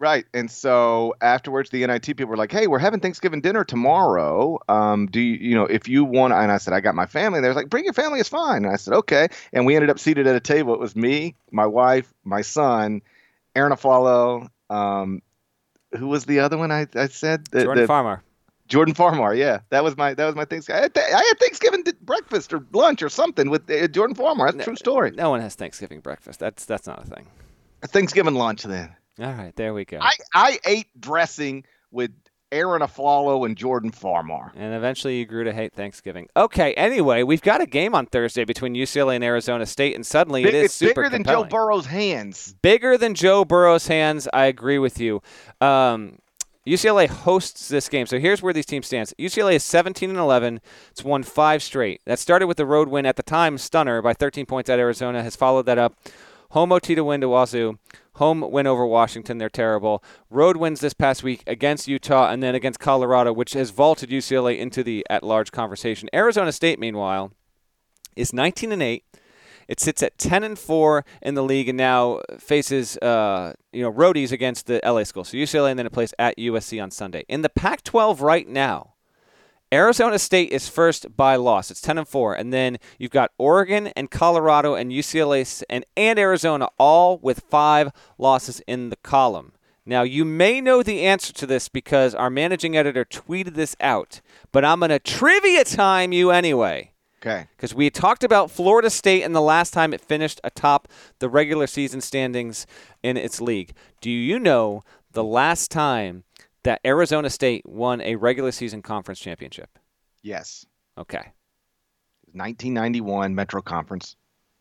Right. And so afterwards, the NIT people were like, hey, we're having Thanksgiving dinner tomorrow. Do you, if you want, and I said, I got my family. And they was like, bring your family, it's fine. And I said, okay. And we ended up seated at a table. It was me, my wife, my son, Aaron Aflalo. Who was the other one I said? Jordan Farmar. Jordan Farmar, yeah. That was my Thanksgiving. I had Thanksgiving breakfast or lunch or something with Jordan Farmar. That's a true story. No one has Thanksgiving breakfast. That's not a thing. Thanksgiving lunch then. All right, there we go. I ate dressing with Aaron Aflalo and Jordan Farmar. And eventually you grew to hate Thanksgiving. Okay, anyway, we've got a game on Thursday between UCLA and Arizona State, and suddenly it is super compelling. It's bigger than Joe Burrow's hands. Bigger than Joe Burrow's hands, I agree with you. UCLA hosts this game. So here's where these teams stand. UCLA is 17-11. It's won 5 straight. That started with the road win at the time, stunner, by 13 points at Arizona, has followed that up. Home OT to win to Wazoo. Home win over Washington. They're terrible. Road wins this past week against Utah and then against Colorado, which has vaulted UCLA into the at-large conversation. Arizona State, meanwhile, is 19-8. It sits at 10-4 in the league and now faces roadies against the LA school. So UCLA, and then it plays at USC on Sunday. In the Pac-12 right now, Arizona State is first by loss. It's 10-4. And then you've got Oregon and Colorado and UCLA and Arizona all with 5 losses in the column. Now, you may know the answer to this because our managing editor tweeted this out, but I'm going to trivia time you anyway. Okay. Because we talked about Florida State and the last time it finished atop the regular season standings in its league. Do you know the last time that Arizona State won a regular season conference championship? Yes. Okay. 1991 Metro Conference.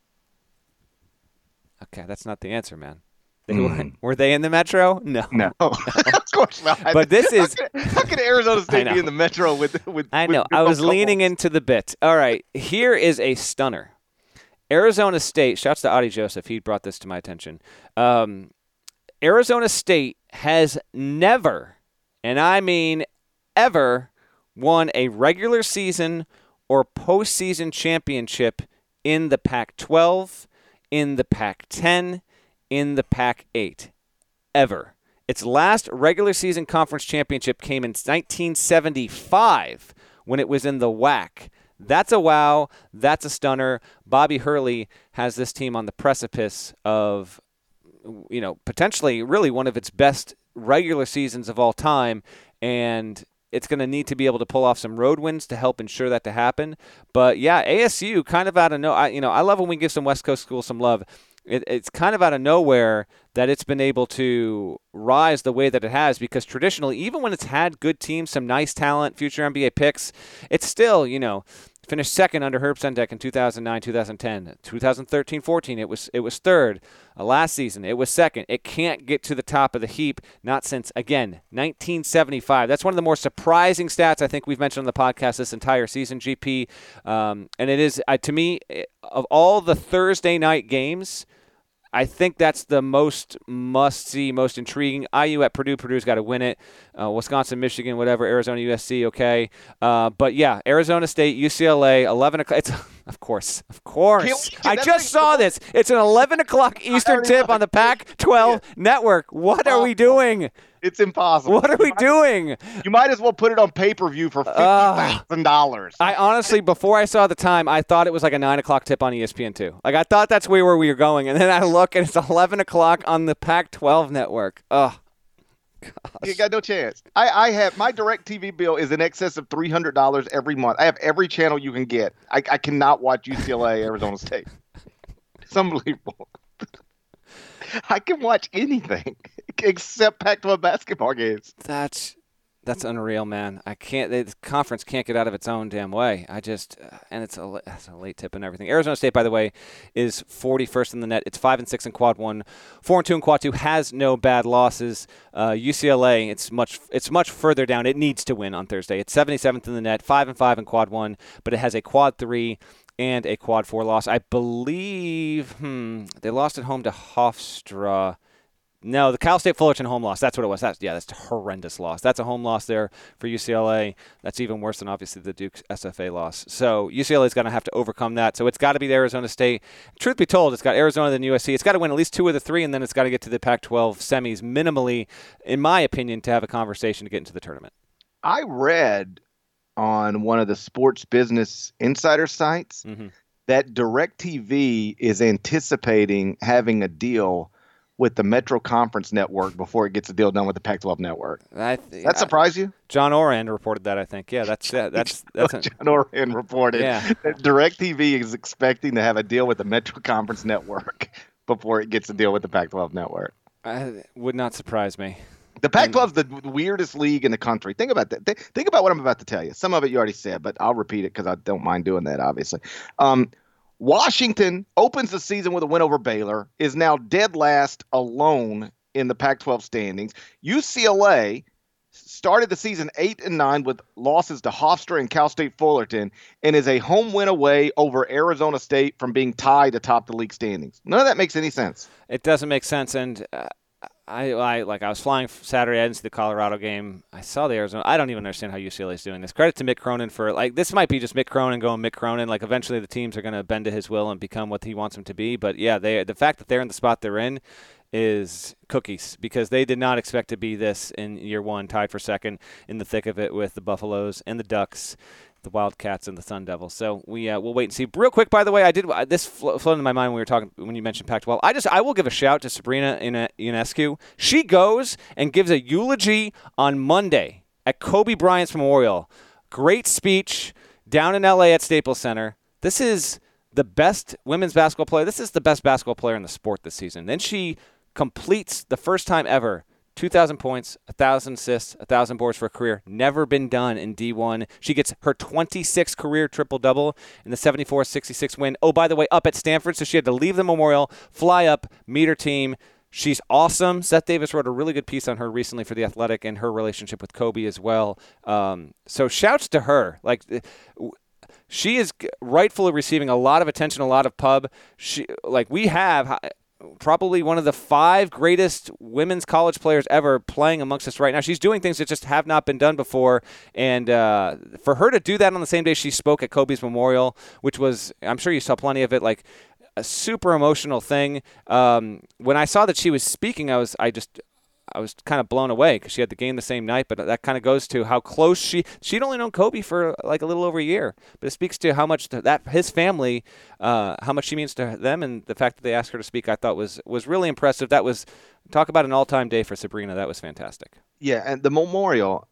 Okay, that's not the answer, man. Were they in the Metro? No. No. Of course not. But this is... How could Arizona State be in the Metro with I know. I was leaning into the bit. All right. Here is a stunner. Arizona State, shouts to Adi Joseph. He brought this to my attention. Arizona State has never, and I mean ever, won a regular season or postseason championship in the Pac-12, in the Pac-10, in the Pac-8. Ever. Its last regular season conference championship came in 1975 when it was in the WAC. That's a wow. That's a stunner. Bobby Hurley has this team on the precipice of, potentially really one of its best regular seasons of all time, and it's going to need to be able to pull off some road wins to help ensure that to happen. But yeah, ASU kind of out of I love when we give some West Coast schools some love. It's kind of out of nowhere that it's been able to rise the way that it has, because traditionally, even when it's had good teams, some nice talent, future NBA picks, it's still, finished second under Herb Sendek in 2009, 2010, 2013-14. It was third. Last season, it was second. It can't get to the top of the heap, not since, again, 1975. That's one of the more surprising stats I think we've mentioned on the podcast this entire season, GP. And it is, to me, of all the Thursday night games, I think that's the most must-see, most intriguing. IU at Purdue. Purdue's got to win it. Wisconsin, Michigan, whatever. Arizona, USC, okay. But, yeah, Arizona State, UCLA, 11 o'clock. It's, of course. I just saw this. It's an 11 o'clock Eastern tip on the Pac-12 network. What are we doing? It's impossible. What are we doing? You might as well put it on pay-per-view for $50,000. I honestly, before I saw the time, I thought it was like a 9 o'clock tip on ESPN2. Like, I thought that's where we were going. And then I look, and it's 11 o'clock on the Pac-12 network. Oh, gosh. You got no chance. I have, my DirecTV bill is in excess of $300 every month. I have every channel you can get. I cannot watch UCLA, Arizona State. It's unbelievable. I can watch anything except Pac-12 basketball games. That's unreal, man. I can't. The conference can't get out of its own damn way. And it's a late tip and everything. Arizona State, by the way, is 41st in the net. It's 5-6 in quad 1, 4-2 in quad 2. Has no bad losses. UCLA, it's much further down. It needs to win on Thursday. It's 77th in the net, 5-5 in quad 1, but it has a quad 3 and a quad 4 loss. I believe they lost at home to Hofstra No, the Cal State Fullerton home loss. That's what it was. That's a horrendous loss. That's a home loss there for UCLA. That's even worse than obviously the Duke SFA loss. So UCLA's going to have to overcome that. So it's got to be Arizona State. Truth be told, it's got Arizona then USC. It's got to win at least 2 of the 3, and then it's got to get to the Pac-12 semis minimally, in my opinion, to have a conversation to get into the tournament. I read on one of the sports business insider sites that DirecTV is anticipating having a deal with the Metro Conference Network before it gets a deal done with the Pac-12 Network. That surprise you? John Oran reported that, I think. Yeah, that's John Oran reported that DirecTV is expecting to have a deal with the Metro Conference Network before it gets a deal with the Pac-12 Network. Would not surprise me. The Pac-12 is the weirdest league in the country. Think about that. Think about what I'm about to tell you. Some of it you already said, but I'll repeat it because I don't mind doing that, obviously. Washington opens the season with a win over Baylor, is now dead last alone in the Pac-12 standings. UCLA started the season 8-9 with losses to Hofstra and Cal State Fullerton, and is a home win away over Arizona State from being tied atop the league standings. None of that makes any sense. It doesn't make sense, and I was flying Saturday. I didn't see the Colorado game. I saw the Arizona. I don't even understand how UCLA is doing this. Credit to Mick Cronin for this might be just Mick Cronin going Mick Cronin. Eventually the teams are going to bend to his will and become what he wants them to be. But yeah, the fact that they're in the spot they're in is cookies, because they did not expect to be this in year one, tied for second in the thick of it with the Buffaloes and the Ducks, the Wildcats and the Sun Devils. So we'll wait and see. Real quick, by the way, this floated in my mind when we were talking, when you mentioned Pac-12. I will give a shout to Sabrina Ionescu. She goes and gives a eulogy on Monday at Kobe Bryant's memorial. Great speech down in L.A. at Staples Center. This is the best women's basketball player. This is the best basketball player in the sport this season. Then she completes the first time ever 2,000 points, 1,000 assists, 1,000 boards for a career. Never been done in D1. She gets her 26th career triple-double in the 74-66 win. Oh, by the way, up at Stanford, so she had to leave the memorial, fly up, meet her team. She's awesome. Seth Davis wrote a really good piece on her recently for The Athletic and her relationship with Kobe as well. So shouts to her. She is rightfully receiving a lot of attention, a lot of pub. We have probably one of the 5 greatest women's college players ever playing amongst us right now. She's doing things that just have not been done before. And for her to do that on the same day she spoke at Kobe's memorial, which was, I'm sure you saw plenty of it, a super emotional thing. When I saw that she was speaking, I was kind of blown away because she had the game the same night, but that kind of goes to how close she'd only known Kobe for a little over a year, but it speaks to how much that his family, how much she means to them, and the fact that they asked her to speak, I thought was really impressive. That was, talk about an all-time day for Sabrina. That was fantastic. Yeah, and the memorial,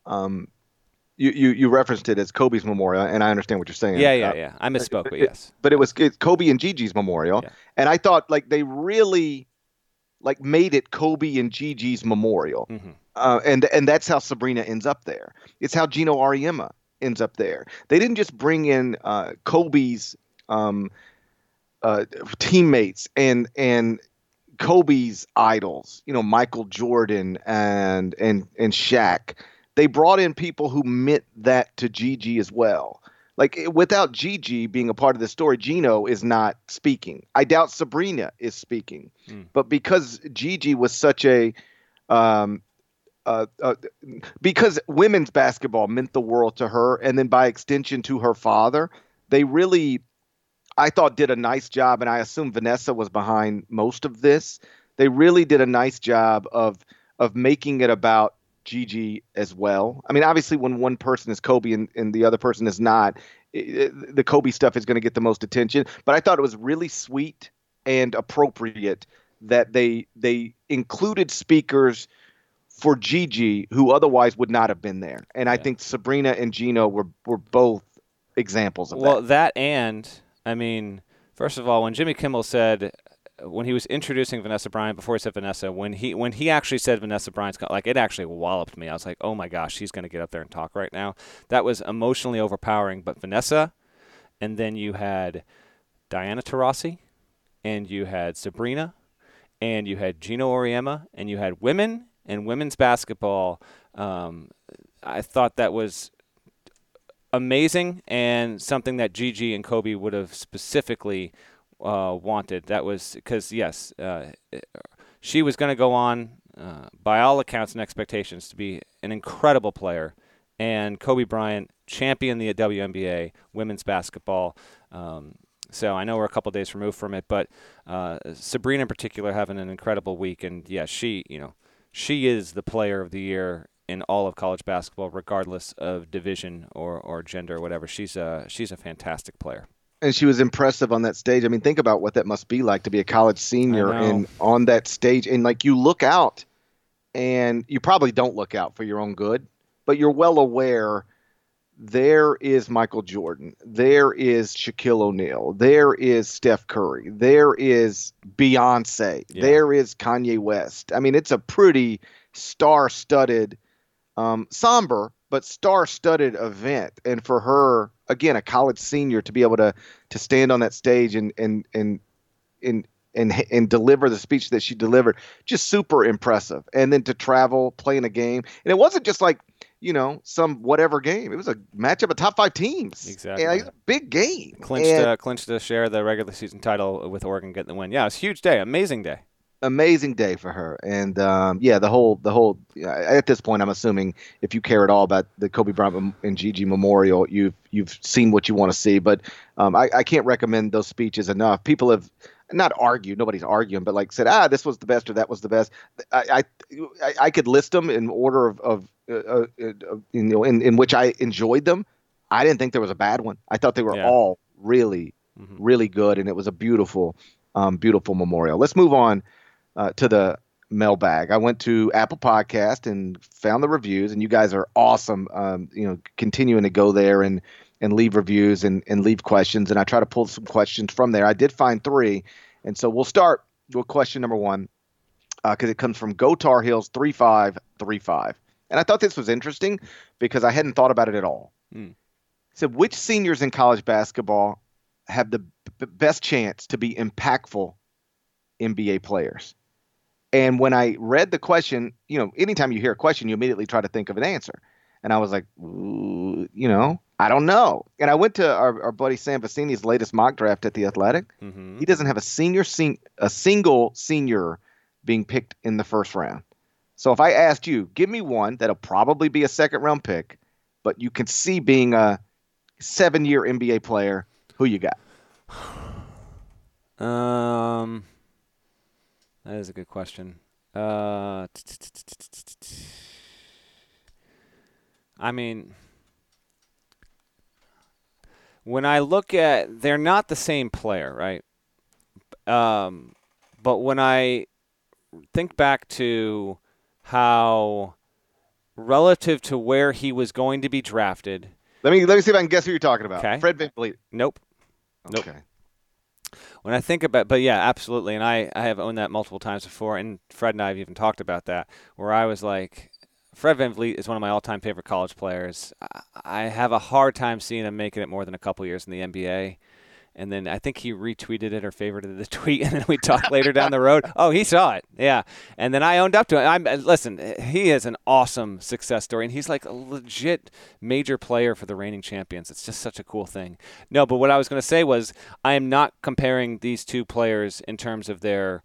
you referenced it as Kobe's memorial, and I understand what you're saying. Yeah. I misspoke, but yes. But it's Kobe and Gigi's memorial, and I thought they really made it Kobe and Gigi's memorial. And that's how Sabrina ends up there. It's how Gino Auriemma ends up there. They didn't just bring in Kobe's teammates and Kobe's idols, Michael Jordan and Shaq. They brought in people who meant that to Gigi as well. Without Gigi being a part of the story, Gino is not speaking. I doubt Sabrina is speaking. But because Gigi was such because women's basketball meant the world to her, and then by extension to her father, they really, I thought, did a nice job, and I assume Vanessa was behind most of this. They really did a nice job of making it about Gigi as well. I mean, obviously, when one person is Kobe and the other person is not, the Kobe stuff is going to get the most attention. But I thought it was really sweet and appropriate that they included speakers for Gigi who otherwise would not have been there. And I think Sabrina and Gino were both examples of that. Well, that, and I mean, first of all, when Jimmy Kimmel said, when he was introducing Vanessa Bryant, before he said Vanessa, when he actually said Vanessa Bryant's, it actually walloped me. I was like, oh my gosh, she's going to get up there and talk right now. That was emotionally overpowering. But Vanessa, and then you had Diana Taurasi, and you had Sabrina, and you had Gino Auriemma, and you had women and women's basketball. I thought that was amazing and something that Gigi and Kobe would have specifically wanted. That was because, yes, she was going to go on by all accounts and expectations, to be an incredible player. And Kobe Bryant championed the WNBA women's basketball. So I know we're a couple days removed from it, but Sabrina in particular having an incredible week. And yeah, she is the player of the year in all of college basketball, regardless of division or gender or whatever. She's a fantastic player. And she was impressive on that stage. I mean, think about what that must be like to be a college senior and on that stage. And like you look out, and you probably don't look out for your own good, but you're well aware there is Michael Jordan, there is Shaquille O'Neal, there is Steph Curry, there is Beyonce, there is Kanye West. I mean, it's a pretty star-studded, somber, but star-studded event. And for her, again, a college senior, to be able to stand on that stage and deliver the speech that she delivered, just super impressive. And then to travel, play in a game. And it wasn't just like, some whatever game. It was a matchup of top 5 teams. Exactly. And it was a big game. Clinched to share the regular season title with Oregon, getting the win. Yeah, it was a huge day. Amazing day. Amazing day for her. And the whole at this point, I'm assuming if you care at all about the Kobe Bryant and Gigi Memorial, you've seen what you want to see. But I can't recommend those speeches enough. People have not argued, nobody's arguing, but like said, this was the best or that was the best. I could list them in order of in which I enjoyed them. I didn't think there was a bad one. I thought they were all really, really good, and it was a beautiful memorial. Let's move on to the mailbag. I went to Apple Podcast and found the reviews, and you guys are awesome. Continuing to go there and leave reviews and leave questions. And I try to pull some questions from there. I did find 3. And so we'll start with question number 1 because it comes from Go Tar Heels 3535. And I thought this was interesting because I hadn't thought about it at all. It said, which seniors in college basketball have the best chance to be impactful NBA players? And when I read the question, anytime you hear a question, you immediately try to think of an answer. And I was like, I don't know. And I went to our buddy Sam Vecini's latest mock draft at The Athletic. He doesn't have a single senior being picked in the first round. So if I asked you, give me one that'll probably be a second-round pick, but you can see being a 7-year NBA player, who you got? That is a good question. I mean, when I look at, they're not the same player, right? But when I think back to how relative to where he was going to be drafted. Let me see if I can guess who you're talking about. Okay. Fred VanVleet. Nope. Okay. When I think about, but yeah, absolutely. And I have owned that multiple times before, and Fred and I have even talked about that, where I was like, Fred VanVleet is one of my all-time favorite college players. I have a hard time seeing him making it more than a couple years in the NBA. And then I think he retweeted it or favorited the tweet, and then we talked later down the road. Oh, he saw it. Yeah. And then I owned up to it. Listen, he is an awesome success story, and he's like a legit major player for the reigning champions. It's just such a cool thing. No, but what I was going to say was I am not comparing these two players in terms of their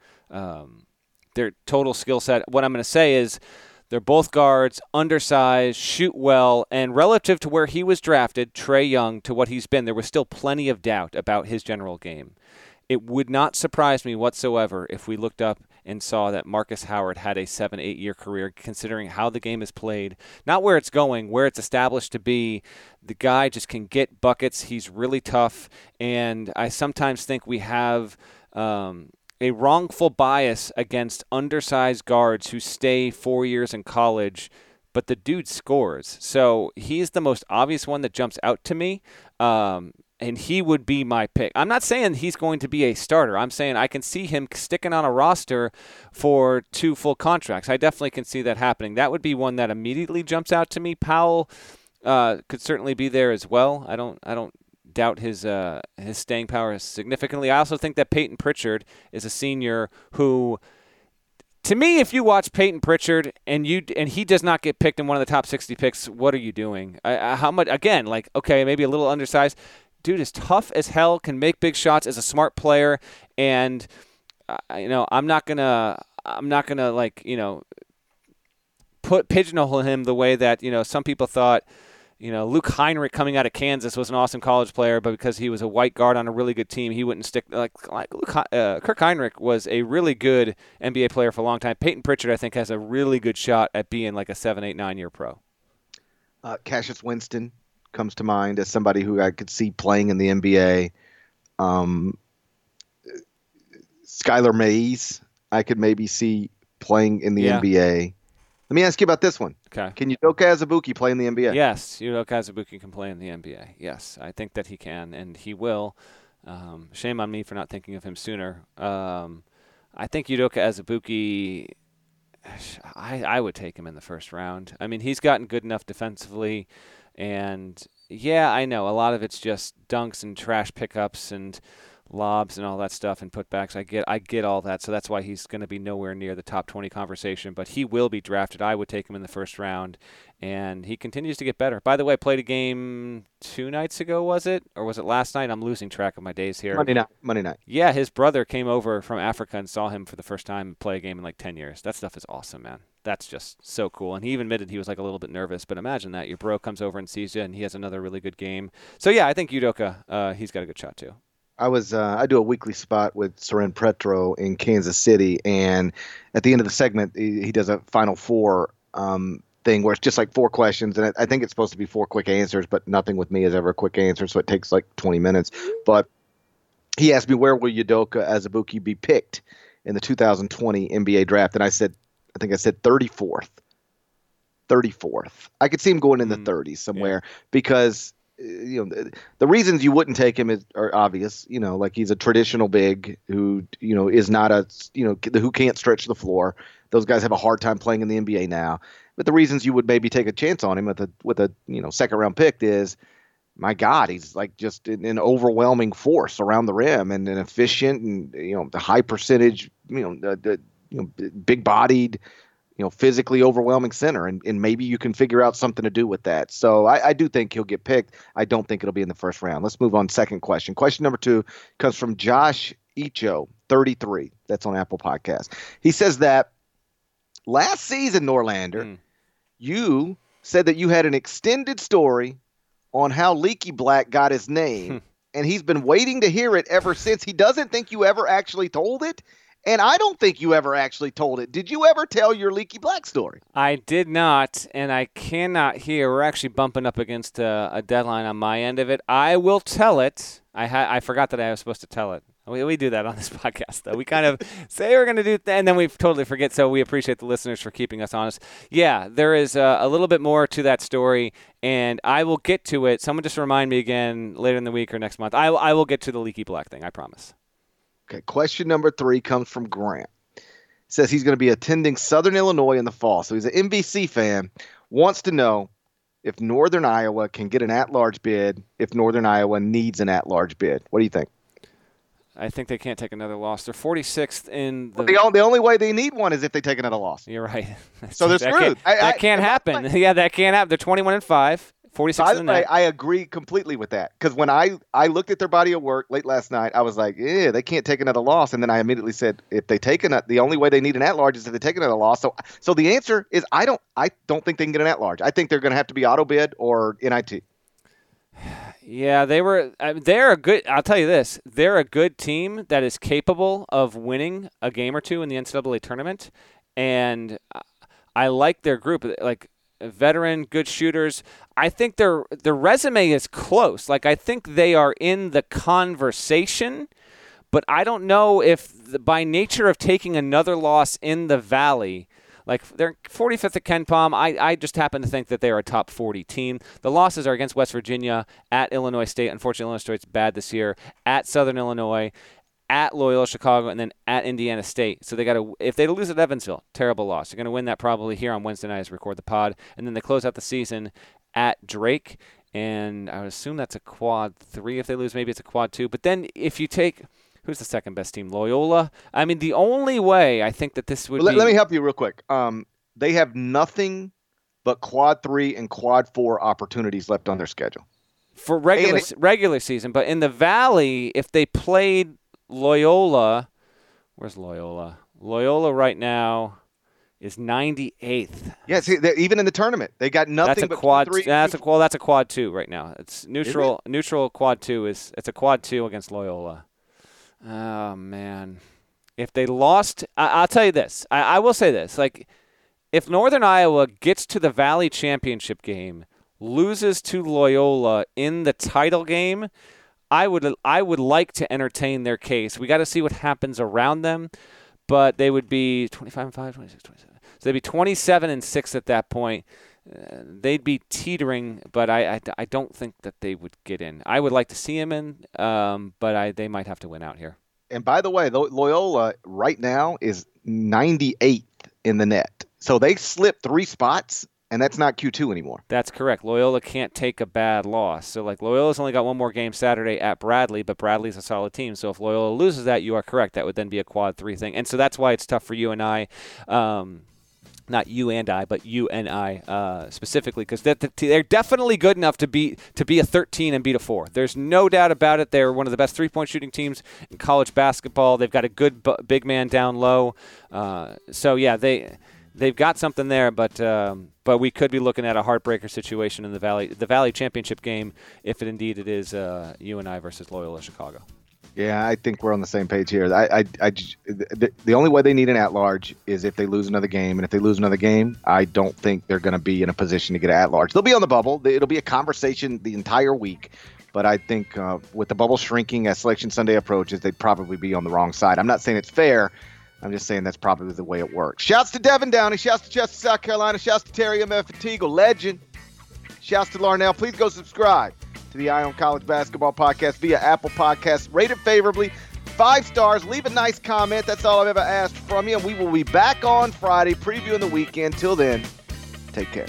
total skill set. What I'm going to say is they're both guards, undersized, shoot well, and relative to where he was drafted, Trae Young, to what he's been, there was still plenty of doubt about his general game. It would not surprise me whatsoever if we looked up and saw that Marcus Howard had a 7-8 year career, considering how the game is played. Not where it's going, where it's established to be. The guy just can get buckets. He's really tough, and I sometimes think we have a wrongful bias against undersized guards who stay 4 years in college, but the dude scores. So he's the most obvious one that jumps out to me, and he would be my pick. I'm not saying he's going to be a starter. I'm saying I can see him sticking on a roster for 2 full contracts. I definitely can see that happening. That would be one that immediately jumps out to me. Powell could certainly be there as well. I don't doubt his staying power significantly. I also think that Peyton Pritchard is a senior who, to me, if you watch Peyton Pritchard and he does not get picked in one of the top 60 picks, what are you doing? How much? Again, like, okay, maybe a little undersized. Dude is tough as hell, can make big shots, is a smart player, and I'm not gonna pigeonhole him the way that, some people thought, Luke Heinrich coming out of Kansas was an awesome college player, but because he was a white guard on a really good team, he wouldn't stick. Kirk Heinrich was a really good NBA player for a long time. Peyton Pritchard, I think, has a really good shot at being like a 7, 8, 9-year pro. Cassius Winston comes to mind as somebody who I could see playing in the NBA. Skylar Mays, I could maybe see playing in the NBA. Let me ask you about this one. Okay. Can Udoka Azubuike play in the NBA? Yes, Udoka Azubuike can play in the NBA. Yes, I think that he can, and he will. Shame on me for not thinking of him sooner. I think Udoka Azubuike, I would take him in the first round. I mean, he's gotten good enough defensively, and yeah, I know a lot of it's just dunks and trash pickups and lobs and all that stuff and putbacks. I get all that, so that's why he's going to be nowhere near the top 20 conversation, but he will be drafted. I would take him in the first round, and he continues to get better. By the way, I played a game 2 nights ago, was it? Or was it last night? I'm losing track of my days here. Monday night. Yeah, his brother came over from Africa and saw him for the first time and play a game in like 10 years. That stuff is awesome, man. That's just so cool. And he even admitted he was like a little bit nervous, but imagine that. Your bro comes over and sees you, and he has another really good game. So, yeah, I think Udoka, he's got a good shot too. I do a weekly spot with Soren Pretro in Kansas City, and at the end of the segment, he does a Final Four thing where it's just like 4 questions, and I think it's supposed to be 4 quick answers, but nothing with me is ever a quick answer, so it takes like 20 minutes. But he asked me, where will Udoka Azubuike be picked in the 2020 NBA draft? And I said 34th. 34th. I could see him going in the 30s somewhere because the reasons you wouldn't take him are obvious. Like he's a traditional big who is not who can't stretch the floor. Those guys have a hard time playing in the NBA now. But the reasons you would maybe take a chance on him with a second round pick is, my God, he's like just an overwhelming force around the rim and an efficient and the high percentage big bodied, physically overwhelming center, and maybe you can figure out something to do with that. So I do think he'll get picked. I don't think it'll be in the first round. Let's move on. Second question. Question number 2 comes from Josh Icho, 33. That's on Apple Podcasts. He says that last season, Norlander, you said that you had an extended story on how Leaky Black got his name, and he's been waiting to hear it ever since. He doesn't think you ever actually told it. And I don't think you ever actually told it. Did you ever tell your Leaky Black story? I did not, and I cannot hear. We're actually bumping up against a deadline on my end of it. I will tell it. I forgot that I was supposed to tell it. We do that on this podcast, though. We kind of say we're going to do that, and then we totally forget, so we appreciate the listeners for keeping us honest. Yeah, there is a little bit more to that story, and I will get to it. Someone just remind me again later in the week or next month. I will get to the Leaky Black thing, I promise. Okay, question number 3 comes from Grant. Says he's going to be attending Southern Illinois in the fall. So he's an MVC fan, wants to know if Northern Iowa can get an at-large bid, if Northern Iowa needs an at-large bid. What do you think? I think they can't take another loss. They're 46th in the... Well, the only way they need one is if they take another loss. You're right. So they're screwed. That can't happen. Yeah, that can't happen. They're 21-5. 46 By the way, I agree completely with that, because when I looked at their body of work late last night, I was like, yeah, they can't take another loss. And then I immediately said, if they take the only way they need an at-large is if they take another loss. So the answer is I don't think they can get an at-large. I think they're going to have to be auto bid or NIT. Yeah, they're a good. I'll tell you this: they're a good team that is capable of winning a game or two in the NCAA tournament, and I like their group. Like, veteran, good shooters. I think their resume is close. Like, I think they are in the conversation, but I don't know if by nature of taking another loss in the Valley, like they're 45th at Ken Palm, I just happen to think that they are a top 40 team. The losses are against West Virginia, at Illinois State. Unfortunately, Illinois State's bad this year. At Southern Illinois, at Loyola Chicago, and then at Indiana State. So they got to, if they lose at Evansville, terrible loss. They're going to win that probably here on Wednesday night as we record the pod. And then they close out the season at Drake, and I would assume that's a quad 3. If they lose, maybe it's a quad 2. But then if you take, who's the second best team? Loyola. I mean, the only way I think that this would be. Let me help you real quick. They have nothing but quad 3 and quad 4 opportunities left on their schedule for regular season. But in the Valley, if they played Loyola, where's Loyola? Loyola right now is 98th. Yeah, see, even in the tournament, they got nothing That's a but quad. 3. That's a quad 2 right now. It's neutral. Neutral quad 2 it's a quad 2 against Loyola. Oh man, if they lost, I'll tell you this. I will say this: like, if Northern Iowa gets to the Valley Championship game, loses to Loyola in the title game, I would like to entertain their case. We got to see what happens around them, but they would be 25-5, 26-27. So they'd be 27-6 at that point. They'd be teetering, but I don't think that they would get in. I would like to see them in, but they might have to win out here. And by the way, Loyola right now is 98th in the net. So they slipped 3 spots, and that's not Q2 anymore. That's correct. Loyola can't take a bad loss. So, like, Loyola's only got one more game Saturday at Bradley, but Bradley's a solid team. So if Loyola loses that, you are correct. That would then be a quad 3 thing. And so that's why it's tough for you and I. Not you and I, but you and I specifically, because they're definitely good enough to be a 13 and beat a 4. There's no doubt about it. They're one of the best 3-point shooting teams in college basketball. They've got a good big man down low. So yeah, they've got something there, but we could be looking at a heartbreaker situation in the Valley Championship game if it is UNI versus Loyola Chicago. Yeah, I think we're on the same page here. The only way they need an at-large is if they lose another game. And if they lose another game, I don't think they're going to be in a position to get an at-large. They'll be on the bubble. It'll be a conversation the entire week. But I think with the bubble shrinking as Selection Sunday approaches, they'd probably be on the wrong side. I'm not saying it's fair. I'm just saying that's probably the way it works. Shouts to Devin Downey. Shouts to Chester, South Carolina. Shouts to Terry M.F. Fatigue, legend. Shouts to Larnell. Please go subscribe to the Eye on College Basketball Podcast via Apple Podcasts. Rate it favorably. 5 stars. Leave a nice comment. That's all I've ever asked from you. And we will be back on Friday previewing the weekend. Till then, take care.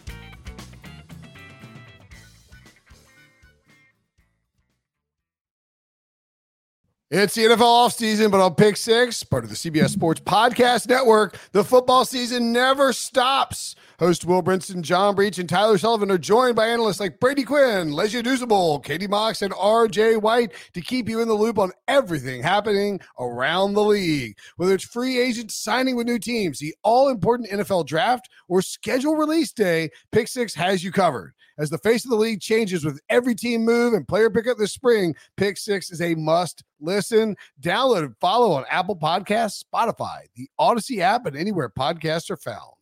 It's the NFL offseason, but on Pick 6, part of the CBS Sports Podcast Network, the football season never stops. Host Will Brinson, John Breach, and Tyler Sullivan are joined by analysts like Brady Quinn, Lesia Douzable, Katie Mox, and R.J. White to keep you in the loop on everything happening around the league. Whether it's free agents signing with new teams, the all-important NFL draft, or schedule release day, Pick 6 has you covered. As the face of the league changes with every team move and player pickup this spring, Pick 6 is a must-listen. Download and follow on Apple Podcasts, Spotify, the Odyssey app, and anywhere podcasts are found.